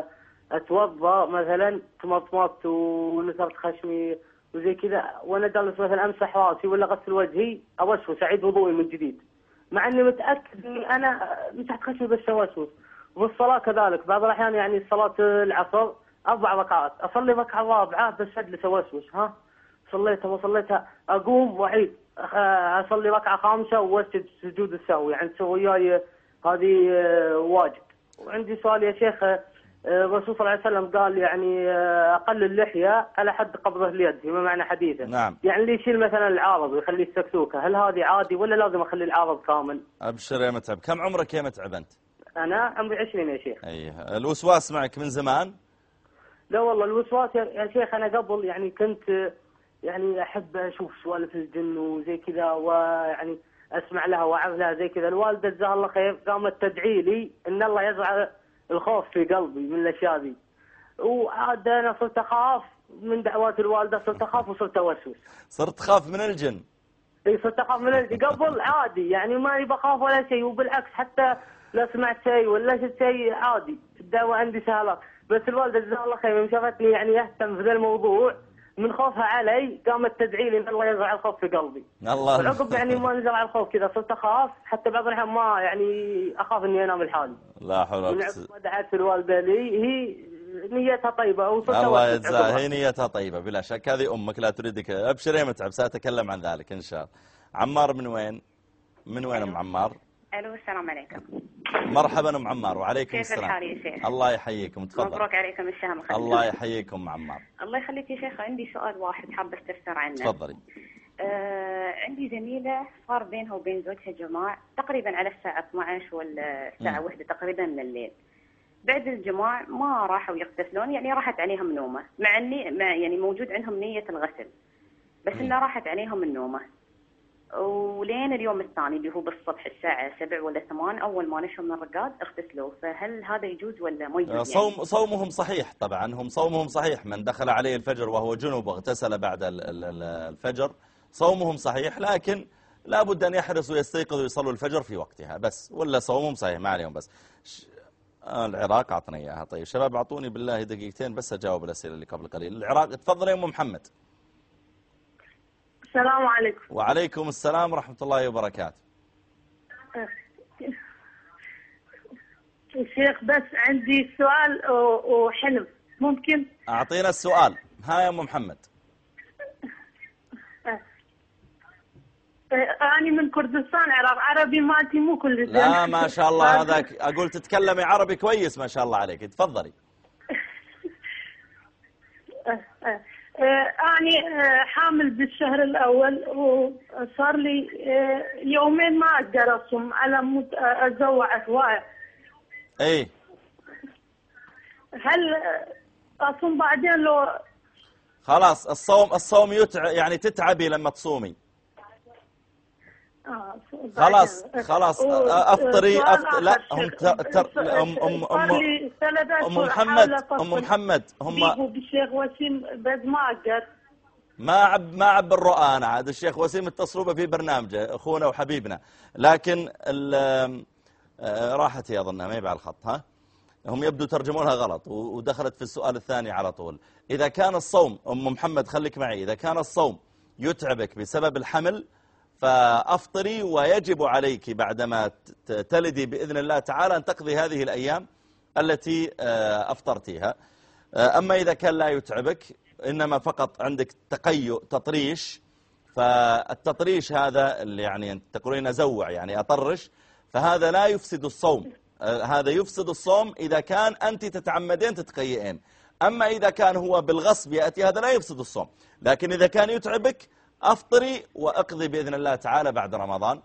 أتوضأ مثلا تمطمط ونثرت خشمي وزي كذا، وأنا جالس مثلا أمسح راسي ولا غسل وجهي أوسوس أعيد وضوئي من جديد، مع إني متأكد إني أنا مسحت خشمي بس أوسوس. والصلاة كذلك بعض الأحيان يعني صلاة العصر أربع ركعات أصلي ركعة رابعة بس أجلس أوسوس، ها صليتها وصليتها أقوم وأعيد أصلي ركعة خامسة وأسجد سجود السهو، يعني تسوي وياي هذه واجب. وعندي سؤال يا شيخ، الرسول صلى الله عليه وسلم قال يعني أقل اللحية على حد قبضة اليد فيما معنى حديثه. نعم. يعني اللي يشيل مثلا العارض ويخليه السكسوكة، هل هذه عادي ولا لازم أخلي العارض كامل؟ أبشر يا متعب. كم عمرك يا متعب أنت؟ أنا عمري عشرين يا شيخ. أيه. الوسواس معك من زمان؟ لا والله الوسواس يا شيخ أنا قبل يعني كنت يعني أحب أشوف سوالف الجن وزي كذا، ويعني أسمع لها وأعرف لها زي كذا. الوالدة جزاها الله خير قامت تدعي لي إن الله يزرع الخوف في قلبي من الأشياء ذي، وعاد أنا صرت أخاف من دعوات الوالدة، صرت أخاف وصرت أوسوس. صرت خاف من الجن؟ اي صرت اخاف من الالتي. قبل عادي يعني ماني بخاف ولا شيء، وبالعكس حتى لو سمعت شيء ولا شفت شيء عادي الدواء عندي سهله. بس الوالده جزاها الله خير يوم شافتني يعني اهتم في ذا الموضوع من خوفها علي قامت تدعي لي ان الله يزرع الخوف في قلبي. الله. والعقب يعني ما نزرع الخوف كذا صرت اخاف، حتى بعض الاحيان ما يعني اخاف اني انام لحالي. لا حول ولا قوة. ما دعت الوالده لي، هي نيتها طيبه وصرت الله يجزاها، هي نيتها طيبه بلا شك. هذه امك لا تريدك. ابشر يا متعب، ساتكلم عن ذلك ان شاء الله. عمار من وين؟ من وين ام عمار؟ الو السلام عليكم. مرحبا ام عمار. وعليكم كيف السلام. الحال يا شيخ؟ الله يحييكم، تفضل. مبروك عليكم الشهر الخير. الله يحييكم ام عمار. الله يخليك يا شيخ، عندي سؤال واحد حابه استفسر عنه. تفضلي. آه عندي زميله صار بينها وبين زوجها جماع تقريبا على الساعه اثنعش ولا الساعه واحدة تقريبا من الليل. بعد الجماع ما راحوا يغتسلون، يعني راحت عليهم نومه، مع اني مع يعني موجود عندهم نيه الغسل، بس انه راحت عليهم النومه. ولين اليوم الثاني اللي هو بالصبح الساعة سبع ولا ثمان أول ما نشوا من الرقاد اغتسلوا، فهل هذا يجوز ولا ما يجوز؟ صوم يعني؟ صومهم صحيح طبعا، هم صومهم صحيح. من دخل عليه الفجر وهو جنوب واغتسل بعد الفجر صومهم صحيح، لكن لابد أن يحرصوا يستيقظوا ويصلوا الفجر في وقتها بس، ولا صومهم صحيح ما عليهم. بس العراق أعطني إياها. طيب شباب أعطوني بالله دقيقتين بس أجاوب الأسئلة اللي قبل قليل. العراق تفضل يا أم محمد. السلام عليكم. وعليكم السلام ورحمة الله وبركاته. شيخ بس عندي سؤال وحلم ممكن؟ أعطينا السؤال. ها يا أم محمد. أنا من كردستان عراق، عربي مالتي مو كل زين. لا ما شاء الله، هذاك أقول تتكلمي عربي كويس ما شاء الله عليك. تفضلي. أنا حامل بالشهر الأول وصار لي يومين ما أقدر أصوم على مود أتزوع هواية. إيه. هل أصوم بعدين لو؟ خلاص الصوم الصوم يتع يعني تتعبي لما تصومي. آه خلاص خلاص افطري أفطر. لا هم تر ام ام ام ام محمد ام محمد هم بالشيخ وسيم بس ما اقدر ما عب ما عب الرؤى. انا عاد الشيخ وسيم اتصلوا في برنامجه اخونا وحبيبنا، لكن راحت هي اظنها ما يبع الخط. ها هم يبدو ترجمونها غلط ودخلت في السؤال الثاني على طول. اذا كان الصوم ام محمد خليك معي، اذا كان الصوم يتعبك بسبب الحمل فأفطري، ويجب عليك بعدما تلدي بإذن الله تعالى أن تقضي هذه الأيام التي أفطرتيها. أما إذا كان لا يتعبك إنما فقط عندك تقيؤ تطريش، فالتطريش هذا اللي يعني تقولين أزوع يعني أطرش، فهذا لا يفسد الصوم. هذا يفسد الصوم إذا كان أنت تتعمدين تتقيئين. أما إذا كان هو بالغصب يأتي هذا لا يفسد الصوم، لكن إذا كان يتعبك أفطري وأقضي بإذن الله تعالى بعد رمضان.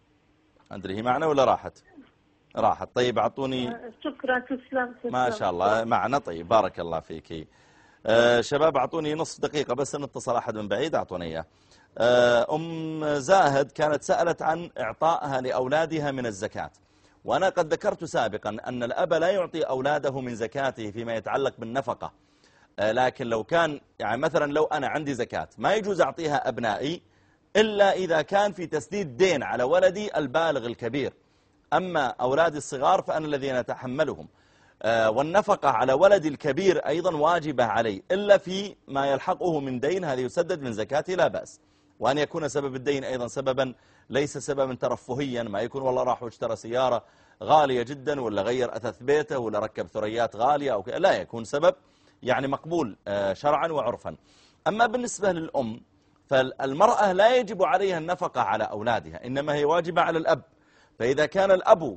أدري هي معنا ولا راحت؟ راحت. طيب أعطوني. شكرا تسلم. ما شاء الله معنا. طيب بارك الله فيك. آه شباب أعطوني نصف دقيقة بس نتصل أحد من بعيد أعطوني إياه. آه أم زاهد كانت سألت عن إعطائها لأولادها من الزكاة، وأنا قد ذكرت سابقا أن الأب لا يعطي أولاده من زكاته فيما يتعلق بالنفقة، لكن لو كان يعني مثلا لو أنا عندي زكاة ما يجوز أعطيها أبنائي إلا إذا كان في تسديد دين على ولدي البالغ الكبير. أما أولادي الصغار فأنا الذين أتحملهم، والنفقة على ولدي الكبير أيضا واجبة علي إلا في ما يلحقه من دين، هذا يسدد من زكاتي لا بأس. وأن يكون سبب الدين أيضا سببا ليس سببا ترفهيا، ما يكون والله راح واشترى سيارة غالية جدا ولا غير أثاث بيته ولا ركب ثريات غالية أو لا، يكون سبب يعني مقبول شرعا وعرفا. أما بالنسبة للأم فالمرأة لا يجب عليها النفقة على أولادها، إنما هي واجبة على الأب. فإذا كان الأب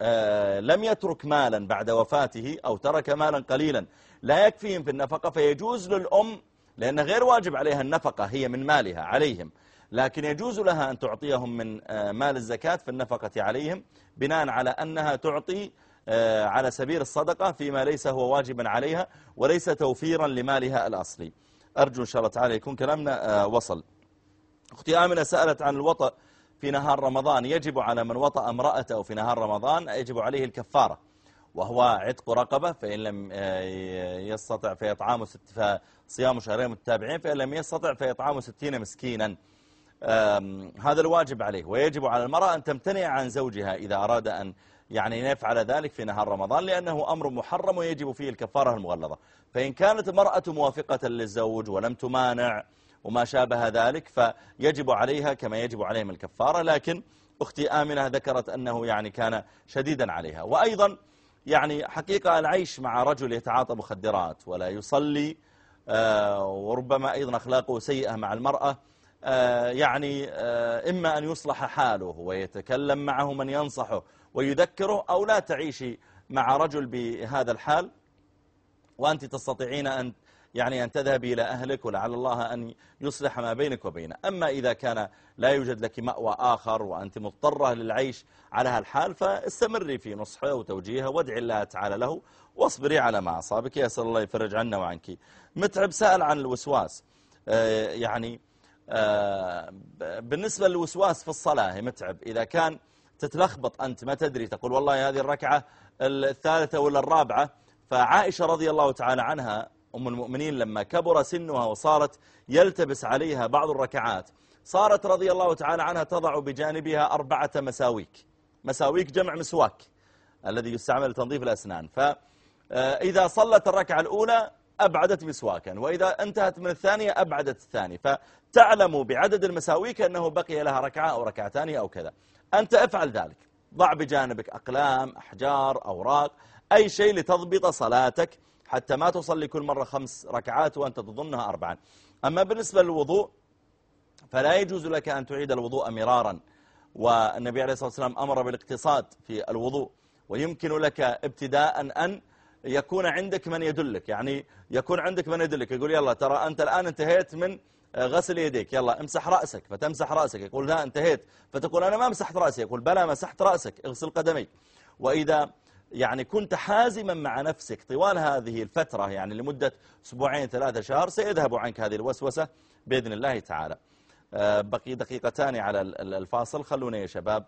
لم يترك مالا بعد وفاته أو ترك مالا قليلا لا يكفيهم في النفقة، فيجوز للأم، لأن غير واجب عليها النفقة، هي من مالها عليهم، لكن يجوز لها أن تعطيهم من مال الزكاة في النفقة عليهم، بناء على أنها تعطي على سبيل الصدقة فيما ليس هو واجبا عليها وليس توفيرا لمالها الأصلي. أرجو إن شاء الله تعالى يكون كلامنا وصل. أختي آمنة سألت عن الوطأ في نهار رمضان. يجب على من وطأ امرأته في نهار رمضان يجب عليه الكفارة، وهو عتق رقبة، فإن لم يستطع فيطعام ست فصيام شهرين متتابعين، فإن لم يستطع فيطعام ستين مسكينا. هذا الواجب عليه. ويجب على المرأة أن تمتنع عن زوجها إذا أراد أن يعني يفعل ذلك في نهار رمضان، لأنه أمر محرم ويجب فيه الكفارة المغلظة. فإن كانت المرأة موافقة للزوج ولم تمانع وما شابه ذلك فيجب عليها كما يجب عليهم الكفارة. لكن أختي آمنة ذكرت أنه يعني كان شديدا عليها. وأيضا يعني حقيقة العيش مع رجل يتعاطى مخدرات ولا يصلي وربما أيضا أخلاقه سيئة مع المرأة، يعني إما أن يصلح حاله ويتكلم معه من ينصحه ويذكره، أو لا تعيشي مع رجل بهذا الحال وأنت تستطيعين أن يعني أن تذهبي إلى أهلك ولعل الله أن يصلح ما بينك وبينه. أما إذا كان لا يوجد لك مأوى آخر وأنت مضطرة للعيش على هالحال فاستمري في نصحه وتوجيهه وادعي الله تعالى له واصبري على ما أصابك. يسأل الله يفرج عنا وعنك. متعب سأل عن الوسواس. آه يعني آه بالنسبة للوسواس في الصلاة متعب، إذا كان تتلخبط أنت ما تدري تقول والله هذه الركعة الثالثة ولا الرابعة. فعائشة رضي الله تعالى عنها أم المؤمنين لما كبر سنها وصارت يلتبس عليها بعض الركعات صارت رضي الله تعالى عنها تضع بجانبها أربعة مساويك. مساويك جمع مسواك الذي يستعمل لتنظيف الأسنان. فإذا صلت الركعة الأولى أبعدت مسواكا، وإذا انتهت من الثانية أبعدت الثاني، فتعلم بعدد المساويك أنه بقي لها ركعة أو ركعتان أو كذا. أنت افعل ذلك، ضع بجانبك أقلام، أحجار، أوراق، أي شيء لتضبط صلاتك حتى ما تصلي كل مرة خمس ركعات وأنت تظنها أربعا. أما بالنسبة للوضوء فلا يجوز لك أن تعيد الوضوء مرارا، والنبي عليه الصلاة والسلام أمر بالاقتصاد في الوضوء. ويمكن لك ابتداء أن يكون عندك من يدلك، يعني يكون عندك من يدلك يقول يلا ترى أنت الآن انتهيت من غسل يديك، يلا امسح رأسك، فتمسح رأسك، يقول لا انتهيت، فتقول أنا ما مسحت رأسي، يقول بلى مسحت رأسك، اغسل قدميك. وإذا يعني كنت حازما مع نفسك طوال هذه الفترة يعني لمدة أسبوعين ثلاثة شهر سيذهب عنك هذه الوسوسة بإذن الله تعالى. بقي دقيقتان على الفاصل، خلونا يا شباب.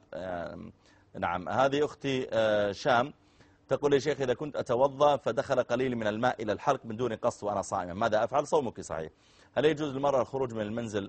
نعم، هذه أختي شام تقول يا شيخ إذا كنت أتوضأ فدخل قليل من الماء إلى الحلق من دون قصد وأنا صائمة ماذا أفعل؟ صومك صحيح. هل يجوز للمرأة الخروج من المنزل؟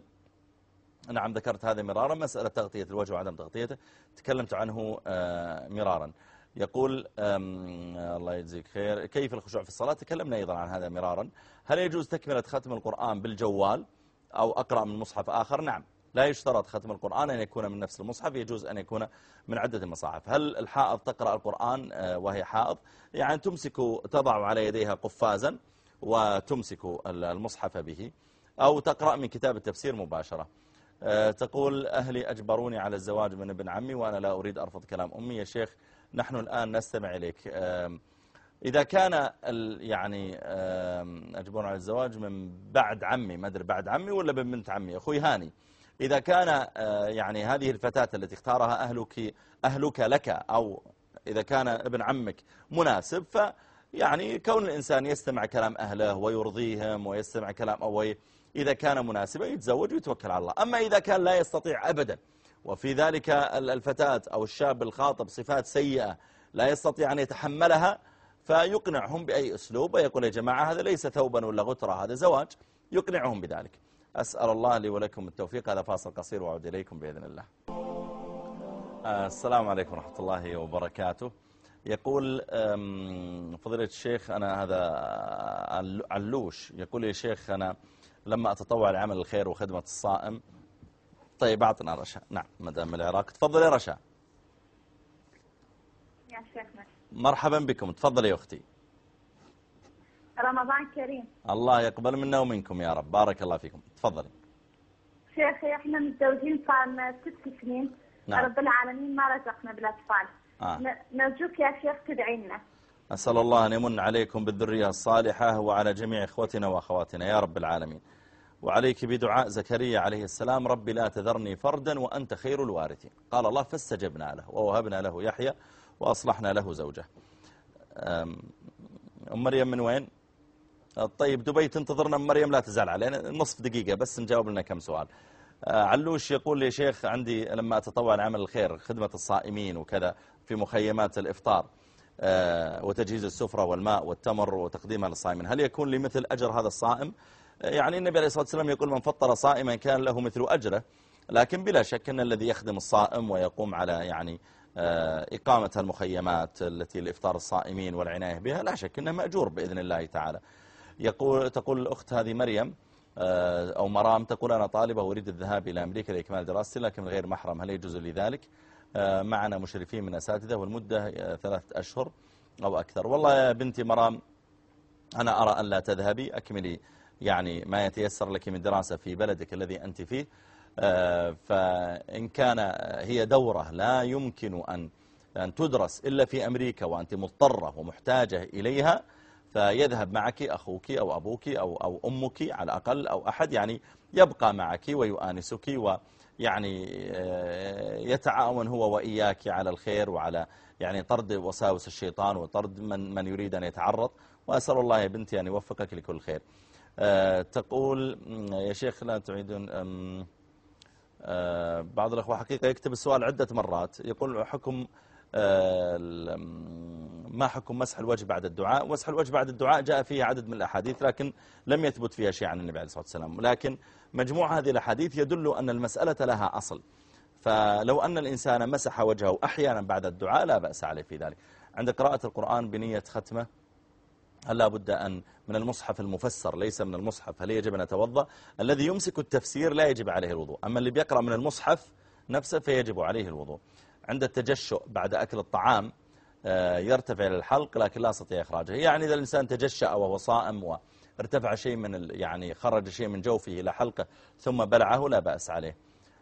نعم ذكرت هذا مرارا. مسألة تغطية الوجه وعدم تغطيته تكلمت عنه مرارا. يقول الله يجزيك خير كيف الخشوع في الصلاة؟ تكلمنا أيضا عن هذا مرارا. هل يجوز تكملة ختم القرآن بالجوال أو أقرأ من مصحف آخر؟ نعم، لا يشترط ختم القرآن أن يكون من نفس المصحف، يجوز أن يكون من عدة المصاحف. هل الحائض تقرأ القرآن وهي حائض؟ يعني تمسك تضع على يديها قفازا وتمسك المصحف به، أو تقرأ من كتاب التفسير مباشرة. تقول أهلي أجبروني على الزواج من ابن عمي وأنا لا أريد أرفض كلام أمي. يا شيخ نحن الآن نستمع إليك. إذا كان يعني أجبروني على الزواج من بعد عمي، ما أدري بعد عمي ولا من بنت عمي، أخوي هاني، إذا كان يعني هذه الفتاة التي اختارها أهلك أهلك لك، أو إذا كان ابن عمك مناسب، فيعني كون الإنسان يستمع كلام أهله ويرضيهم ويستمع كلام أويه إذا كان مناسبا يتزوج ويتوكل على الله. أما إذا كان لا يستطيع أبدا وفي ذلك الفتاة أو الشاب الخاطب صفات سيئة لا يستطيع أن يتحملها فيقنعهم بأي أسلوب ويقول يا جماعة هذا ليس ثوبا ولا غترة، هذا زواج، يقنعهم بذلك. أسأل الله لي ولكم التوفيق. هذا فاصل قصير وأعود إليكم بإذن الله. السلام عليكم ورحمة الله وبركاته. يقول فضيلة الشيخ أنا هذا علوش يقول يا شيخ أنا لما أتطوع لعمل الخير وخدمة الصائم. طيب أعطنا رشا. نعم مدام العراق، تفضل يا رشا. يا شيخنا مرحبا بكم، تفضل يا أختي. رمضان كريم. الله يقبل منا ومنكم يا رب، بارك الله فيكم، تفضلي. شيخي احنا متزوجين صار ست سنين. نعم. رب العالمين ما رزقنا بالأطفال. آه. نرجوك يا شيخ تدعي لنا. أسأل الله أن يمن عليكم بالذرية الصالحة وعلى جميع إخوتنا وأخواتنا يا رب العالمين. وعليك بدعاء زكريا عليه السلام ربي لا تذرني فردا وأنت خير الوارثين. قال الله فاستجبنا له ووهبنا له يحيى وأصلحنا له زوجه. أم مريم من وين؟ طيب دبي تنتظرنا مريم، لا تزعل علينا، نصف دقيقة بس نجاوب لنا كم سؤال. علوش يقول لي شيخ عندي لما أتطوع لعمل الخير خدمة الصائمين وكذا في مخيمات الإفطار وتجهيز السفرة والماء والتمر وتقديمها للصائمين، هل يكون لي مثل أجر هذا الصائم؟ يعني النبي عليه الصلاة والسلام يقول من فطر صائما كان له مثل أجره، لكن بلا شك أن الذي يخدم الصائم ويقوم على يعني إقامة المخيمات التي لإفطار الصائمين والعناية بها لا شك أنه مأجور بإذن الله تعالى. يقول تقول الأخت هذه مريم أو مرام، تقول أنا طالبة وأريد الذهاب إلى أمريكا لإكمال دراستي لكن من غير محرم، هل يجوز لي ذلك؟ معنا مشرفين من أساتذة والمدة ثلاثة أشهر أو أكثر. والله يا بنتي مرام، أنا أرى أن لا تذهبي، أكملي يعني ما يتيسر لك من دراسة في بلدك الذي أنت فيه. فإن كان هي دورة لا يمكن أن أن تدرس إلا في أمريكا وأنت مضطرة ومحتاجة إليها، فيذهب معك أخوك أو أبوك أو أو أمك على الأقل أو أحد يعني يبقى معك ويؤانسك ويعني يتعاون هو وإياك على الخير وعلى يعني طرد وساوس الشيطان وطرد من من يريد أن يتعرض. وأسأل الله يا بنتي أن يوفقك لكل خير. تقول يا شيخ لا تعيدون بعض الأخوة حقيقة يكتب السؤال عدة مرات، يقول حكم ما حكم مسح الوجه بعد الدعاء؟ مسح الوجه بعد الدعاء جاء فيه عدد من الأحاديث لكن لم يثبت فيها شيء عن النبي عليه الصلاة والسلام، لكن مجموع هذه الأحاديث يدل أن المسألة لها أصل، فلو أن الإنسان مسح وجهه أحيانا بعد الدعاء لا بأس عليه في ذلك. عند قراءة القرآن بنية ختمة هل لا بد أن من المصحف المفسر ليس من المصحف، هل يجب أن نتوضأ؟ الذي يمسك التفسير لا يجب عليه الوضوء، أما اللي بيقرأ من المصحف نفسه فيجب عليه الوضوء. عند التجشؤ بعد أكل الطعام يرتفع للحلق لكن لا يستطيع إخراجه، يعني إذا الإنسان تجشأ وهو صائم وارتفع شيء من يعني خرج شيء من جوفه إلى حلقه ثم بلعه لا بأس عليه.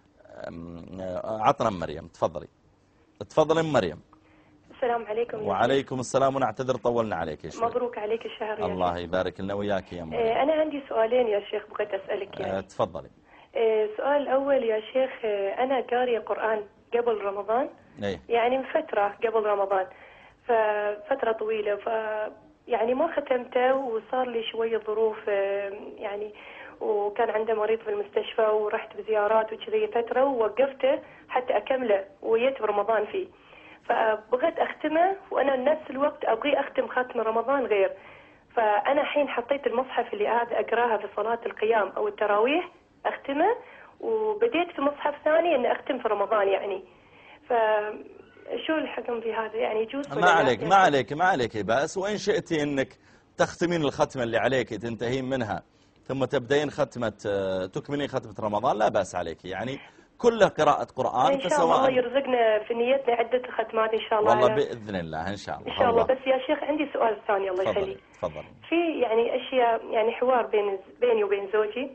عطنا مريم، تفضلي تفضلي مريم. السلام عليكم. وعليكم السلام، ونعتذر طولنا عليك يا شيخ. مبروك عليك الشهر يا الله شيخ. يبارك لنا وياك يا مريم. أنا عندي سؤالين يا شيخ بغيت أسألك يعني. تفضلي. السؤال الأول يا شيخ، أنا قارية قرآن قبل رمضان أيه؟ يعني من فترة قبل رمضان، ففترة طويلة، ف يعني ما ختمته وصار لي شوية ظروف يعني، وكان عنده مريض في المستشفى ورحت بزيارات وكذي فترة ووقفته حتى أكمله وجيت برمضان فيه، فبغيت أختمه وأنا نفس الوقت أبغي أختم ختم رمضان غير. فأنا حين حطيت المصحف اللي قاعد أقراها في صلاة القيام أو التراويح أختمه، وبديت في مصحف ثاني أن أختم في رمضان يعني، فشو الحكم في هذا يعني يجوز؟ ما عليك ما عليك ما عليك بأس، وإن شئتي أنك تختمين الختمة اللي عليك تنتهين منها ثم تبدين ختمة تكملين ختمة رمضان لا بأس عليك، يعني كل قراءة قرآن. إن شاء الله الله يرزقنا في نيتنا عدة ختمات إن شاء الله. والله بإذن الله إن شاء الله. إن شاء الله. بس يا شيخ عندي سؤال ثاني الله يخليك. تفضل. في يعني أشياء يعني حوار بين بيني وبين زوجي،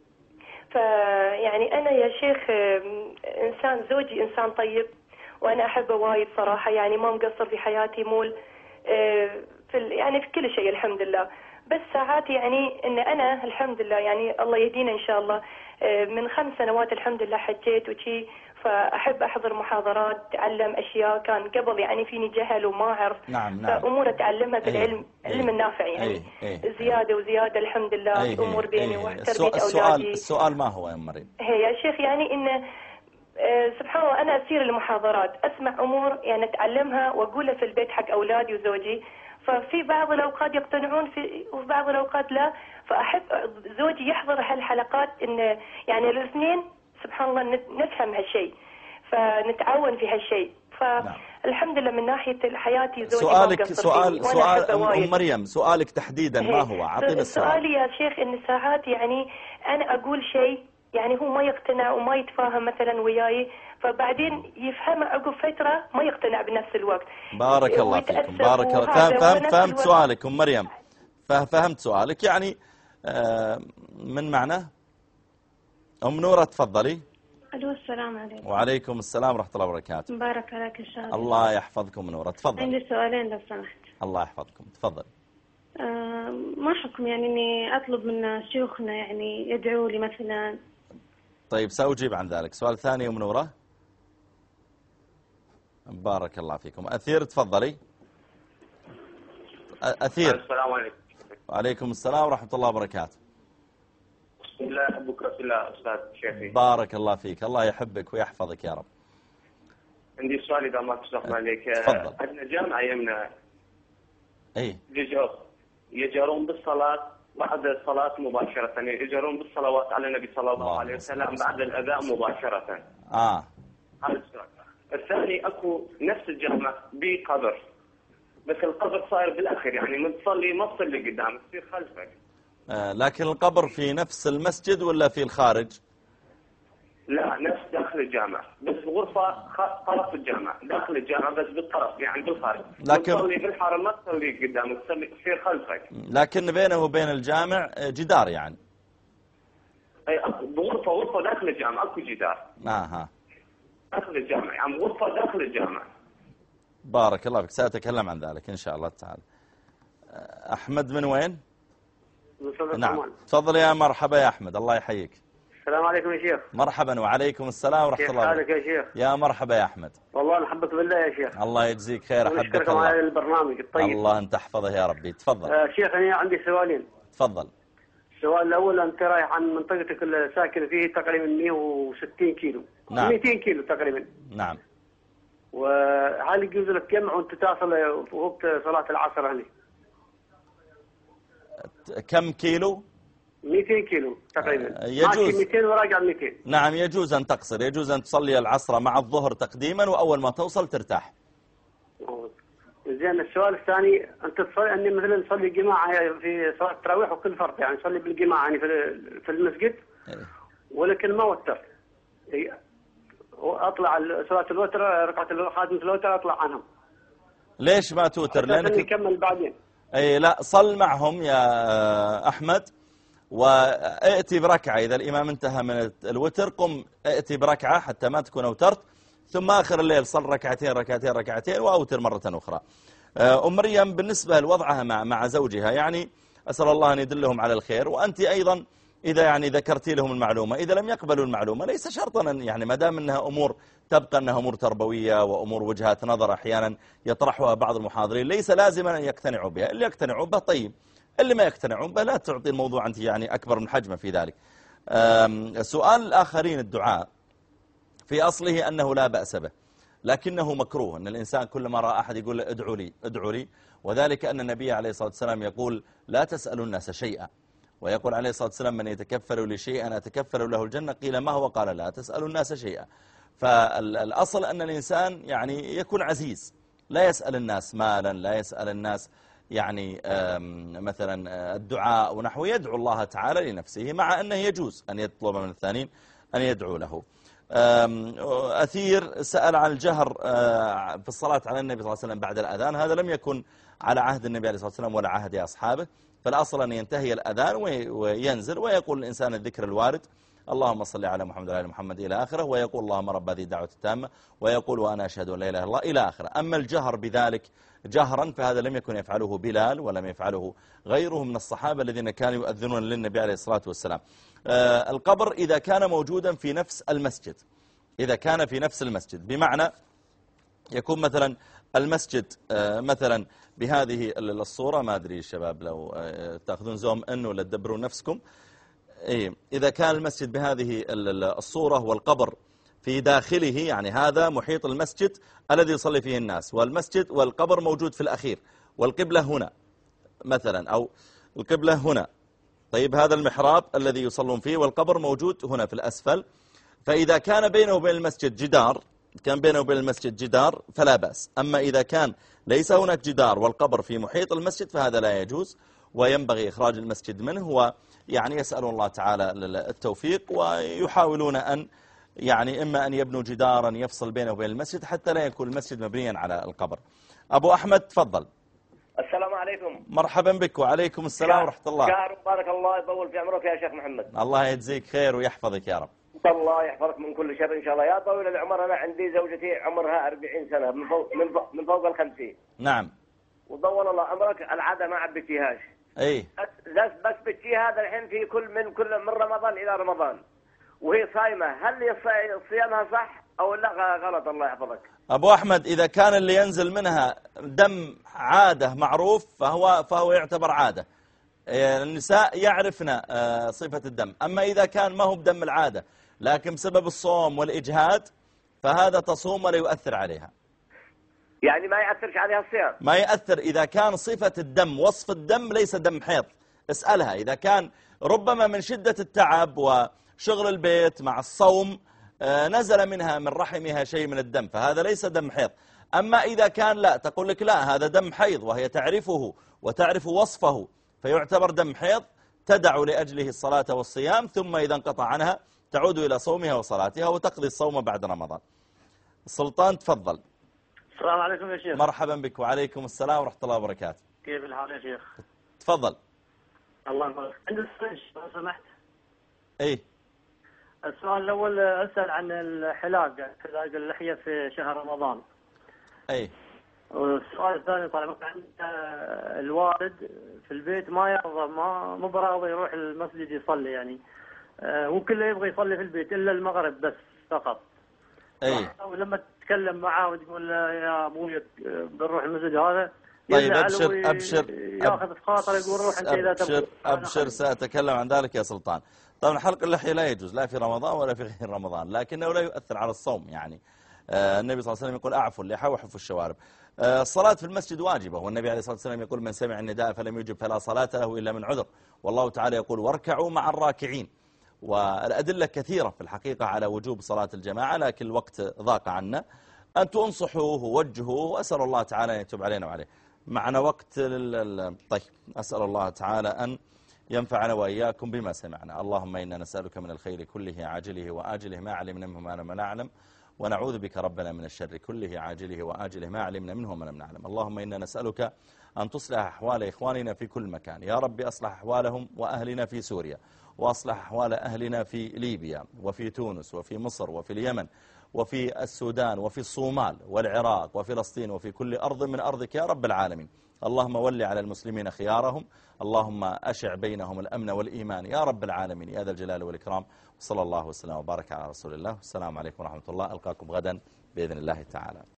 فيعني أنا يا شيخ إنسان زوجي إنسان طيب وأنا أحبه وايد صراحة، يعني ما مقصر في حياتي مول في يعني في كل شيء الحمد لله، بس ساعات يعني إن أنا الحمد لله يعني الله يهدينا إن شاء الله من خمس سنوات الحمد لله حجيت وشي، فأحب أحضر محاضرات أتعلم أشياء كان قبل يعني فيني جهل وما أعرف. نعم نعم. فأمور أتعلمها بالعلم أيه. علم النافع يعني أيه. زيادة وزيادة الحمد لله. أيه. أمور بيني أيه. وتربية أولادي. السؤال السؤال ما هو يا مريم؟ هي يا شيخ يعني إن سبحان الله أنا أسير المحاضرات أسمع أمور يعني أتعلمها وأقولها في البيت حق أولادي وزوجي، ففي بعض الأوقات يقتنعون في وفي بعض الأوقات لا، فأحب زوجي يحضر هالحلقات إن يعني الاثنين سبحان الله نفهم هالشيء فنتعاون في هالشيء، فالحمد لله من ناحية حياتي زوجي. سؤالك سؤال سؤال أم مريم سؤالك تحديدا ما هو؟ أعطينا السؤال. سؤالي يا شيخ إن ساعات يعني أنا أقول شيء يعني هو ما يقتنع وما يتفاهم مثلا وياي، فبعدين يفهم عقب فترة ما يقتنع بنفس الوقت. بارك الله فيكم بارك الله. فهم فهمت فهمت سؤالك أم مريم، فهمت سؤالك يعني آه من معنى. أم نورة تفضلي. ألو السلام عليكم. وعليكم السلام ورحمة الله وبركاته. مبارك عليك إن شاء الله. الله يحفظكم نورة، تفضل. عندي سؤالين لو سمحت. الله يحفظكم تفضل. آه ما حكم يعني إني أطلب من شيوخنا يعني يدعوا لي مثلا؟ طيب سأجيب عن ذلك. سؤال ثاني أم نورة. بارك الله فيكم. أثير تفضلي. أثير. السلام عليكم. وعليكم السلام ورحمة الله وبركاته. بسم الله أحبك في الله أستاذ شيخي. بارك الله فيك، الله يحبك ويحفظك يا رب. عندي سؤال إذا ما تسمح عليك. تفضل. عندنا جامعة يمنا أي يجهرون بالصلاة بعد الصلاة مباشرة، يعني يجرون بالصلوات على النبي صلى الله عليه وسلم بعد الأذان مباشرة. آه هذا السؤال. الثاني أكو نفس الجامع بقبر، بس القبر صاير بالأخير، يعني من تصلي ما تصلي قدام، تصير خلفك. آه لكن القبر في نفس المسجد ولا في الخارج؟ لا، نفس داخل الجامع، بس غرفة خ- طرف الجامع، داخل الجامع بس بالطرف، يعني بالخارج. لكن- تصلي بالحرم ما تصلي قدام، تصلي تصير خلفك. لكن بينه وبين الجامع جدار يعني. أي بغرفة غرفة داخل الجامع اكو جدار. آه ها. داخل الجامع، يعني غرفة داخل الجامع. بارك الله فيك، سأتكلم عن ذلك إن شاء الله تعالى. أحمد من وين؟ نعم تفضل يا مرحبا يا أحمد، الله يحييك. السلام عليكم يا شيخ. مرحبا وعليكم السلام ورحمة كيف الله حالك وبركاته. يا شيخ؟ يا مرحبا يا أحمد. والله نحبك بالله يا شيخ. الله يجزيك خير، أحبك ونشكركم على الله. البرنامج الطيب. الله أن تحفظه يا ربي. تفضل. آه شيخ أنا عندي سؤالين. تفضل. السؤال الأول، أنت رايح عن منطقتك اللي ساكن فيه تقريبا مئة وستين كيلو. نعم. مئتين كيلو تقريبا. نعم. وهل يجوز لك تجمع وأنت تصل وقت صلاة العصر هنا؟ كم كيلو؟ مئتين كيلو تقريبا. يجوز. ماشي مئتين وراجع مئتين. نعم يجوز أن تقصر، يجوز أن تصلي العصر مع الظهر تقديما، وأول ما توصل ترتاح. زين السؤال الثاني، أنت تصلي أني مثلا نصلي جماعة في صلاة التراويح وكل فرد، يعني نصلي بالجماعة يعني في في المسجد، ولكن ما وتر. أطلع صلاة الوتر، ركعة خاتمة الوتر أطلع عنهم. ليش ما توتر؟ لأنك لأنك نكمل بعدين. أي لا، صل معهم يا أحمد وائتي بركعة. إذا الإمام انتهى من الوتر قم ائتي بركعة حتى ما تكون أوترت، ثم آخر الليل صل ركعتين ركعتين ركعتين وأوتر مرة أخرى. أم مريم بالنسبة لوضعها مع مع زوجها، يعني أسأل الله أن يدلهم على الخير، وأنت أيضا إذا يعني ذكرتي لهم المعلومة، إذا لم يقبلوا المعلومة ليس شرطا أن يعني ما دام أنها أمور تبقى أنها أمور تربوية وأمور وجهات نظر أحيانا يطرحها بعض المحاضرين، ليس لازما أن يقتنعوا بها. اللي يقتنعوا به طيب، اللي ما يقتنعون به لا تعطي الموضوع أنت يعني أكبر من حجمه في ذلك. سؤال الآخرين الدعاء في أصله أنه لا بأس به، لكنه مكروه أن الإنسان كلما رأى أحد يقول له ادعوا لي ادعوا لي، وذلك أن النبي عليه الصلاة والسلام يقول لا تسألوا الناس شيئا، ويقول عليه الصلاة والسلام من يتكفل لي شيئا أتكفل له الجنة. قيل ما هو؟ قال لا تسألوا الناس شيئا. فالأصل أن الإنسان يعني يكون عزيز، لا يسأل الناس مالا، لا يسأل الناس يعني مثلا الدعاء ونحو، يدعو الله تعالى لنفسه، مع أنه يجوز أن يطلب من الثانيين أن يدعو له. أثير سأل عن الجهر في الصلاة على النبي صلى الله عليه وسلم بعد الأذان، هذا لم يكن على عهد النبي عليه الصلاة والسلام ولا عهد أصحابه، فالأصل أن ينتهي الأذان وينزل ويقول الإنسان الذكر الوارد، اللهم صل على محمد وعلى محمد إلى آخره، ويقول اللهم رب هذه الدعوة التامة، ويقول وأنا أشهد أن لا إله إلا الله إلى آخره. أما الجهر بذلك جهرا فهذا لم يكن يفعله بلال ولم يفعله غيره من الصحابة الذين كانوا يؤذنون للنبي عليه الصلاة والسلام. آه القبر إذا كان موجودا في نفس المسجد، إذا كان في نفس المسجد بمعنى يكون مثلا المسجد آه مثلا بهذه الصورة، ما أدري الشباب لو آه تأخذون زوم إن ولا تدبرون نفسكم. إيه إذا كان المسجد بهذه الصورة والقبر في داخله، يعني هذا محيط المسجد الذي يصلي فيه الناس، والمسجد والقبر موجود في الأخير، والقبلة هنا مثلا، أو القبلة هنا، طيب هذا المحراب الذي يصلون فيه، والقبر موجود هنا في الأسفل. فإذا كان بينه وبين المسجد جدار، كان بينه وبين المسجد جدار فلا بأس. أما إذا كان ليس هناك جدار والقبر في محيط المسجد فهذا لا يجوز، وينبغي إخراج المسجد منه، ويعني يسأل الله تعالى التوفيق، ويحاولون أن يعني إما أن يبنوا جدارا يفصل بينه وبين المسجد حتى لا يكون المسجد مبنيا على القبر. أبو أحمد تفضل. السلام عليكم. مرحبا بك. وعليكم السلام ورحمة الله. شهر بارك الله يطول في عمرك يا شيخ محمد. الله يجزيك خير ويحفظك يا رب. الله يحفظك من كل شر إن شاء الله. يا طويل العمر، أنا عندي زوجتي عمرها أربعين سنة، من فوق من فوق, من فوق الخمسين. نعم. وطول الله عمرك العادة ما عبتيهاش. أي. بس بس بتجي هذا الحين في كل من كل من رمضان إلى رمضان، وهي صايمة، هل صيامها صح أو لا غلط؟ الله يحفظك. أبو أحمد، إذا كان اللي ينزل منها دم عادة معروف فهو فهو يعتبر عادة. النساء يعرفن صفة الدم. أما إذا كان ما هو بدم العادة لكن بسبب الصوم والإجهاد فهذا تصوم ولا يؤثر عليها. يعني ما يأثرش عليها الصيام؟ ما يأثر إذا كان صفة الدم، وصف الدم ليس دم حيض، اسألها إذا كان ربما من شدة التعب وشغل البيت مع الصوم نزل منها من رحمها شيء من الدم، فهذا ليس دم حيض. أما إذا كان لا، تقول لك لا هذا دم حيض وهي تعرفه وتعرف وصفه فيعتبر دم حيض، تدع لأجله الصلاة والصيام، ثم إذا انقطع عنها تعود إلى صومها وصلاتها وتقضي الصوم بعد رمضان. السلطان تفضل. السلام عليكم يا شيخ. مرحبا بك. وعليكم السلام ورحمة الله وبركاته. كيف الحال يا شيخ؟ تفضل. الله يبارك. عندي سؤال لو سمحت. اي. السؤال الأول أسأل عن الحلاق، حلاق اللحية في شهر رمضان. اي. والسؤال الثاني طال عمرك، الوالد في البيت ما يرضى، ما مو براضي يروح المسجد يصلي، يعني هو كله يبغى يصلي في البيت إلا المغرب بس فقط. اي. ولما تتكلم معاه وتقول له يا ابوي بنروح المسجد هذا، طيب ابشر ابشر ياخذ في خاطره يقول روح انت اذا تبغى. ابشر ابشر سأتكلم عن ذلك يا سلطان. طبعا حلق اللحية لا يجوز لا في رمضان ولا في غير رمضان، لكنه لا يؤثر على الصوم. يعني آه النبي صلى الله عليه وسلم يقول اعفوا اللحى وحفوا الشوارب. آه الصلاة في المسجد واجبة، والنبي عليه الصلاة والسلام يقول من سمع النداء فلم يجب فلا صلاة له إلا من عذر، والله تعالى يقول واركعوا مع الراكعين. والأدلة كثيرة في الحقيقة على وجوب صلاة الجماعة، لكن الوقت ضاق عنا. أن تنصحوه ووجهوه، وأسأل الله تعالى أن يتوب علينا وعليه. معنا وقت لل... طيب أسأل الله تعالى أن ينفعنا وإياكم بما سمعنا. اللهم إنا نسألك من الخير كله عاجله وآجله ما علمنا منه ما لم نعلم، ونعوذ بك ربنا من الشر كله عاجله وآجله ما علمنا منه ما لم نعلم. اللهم إنا نسألك أن تصلح أحوال إخواننا في كل مكان. يا رب أصلح أحوالهم وأهلنا في سوريا، وأصلح أحوال أهلنا في ليبيا وفي تونس وفي مصر وفي اليمن وفي السودان وفي الصومال والعراق وفلسطين وفي كل أرض من أرضك يا رب العالمين. اللهم ول على المسلمين خيارهم، اللهم أشع بينهم الأمن والإيمان يا رب العالمين يا ذا الجلال والإكرام. وصلى الله وسلم وبارك على رسول الله. السلام عليكم ورحمة الله. ألقاكم غدا بإذن الله تعالى.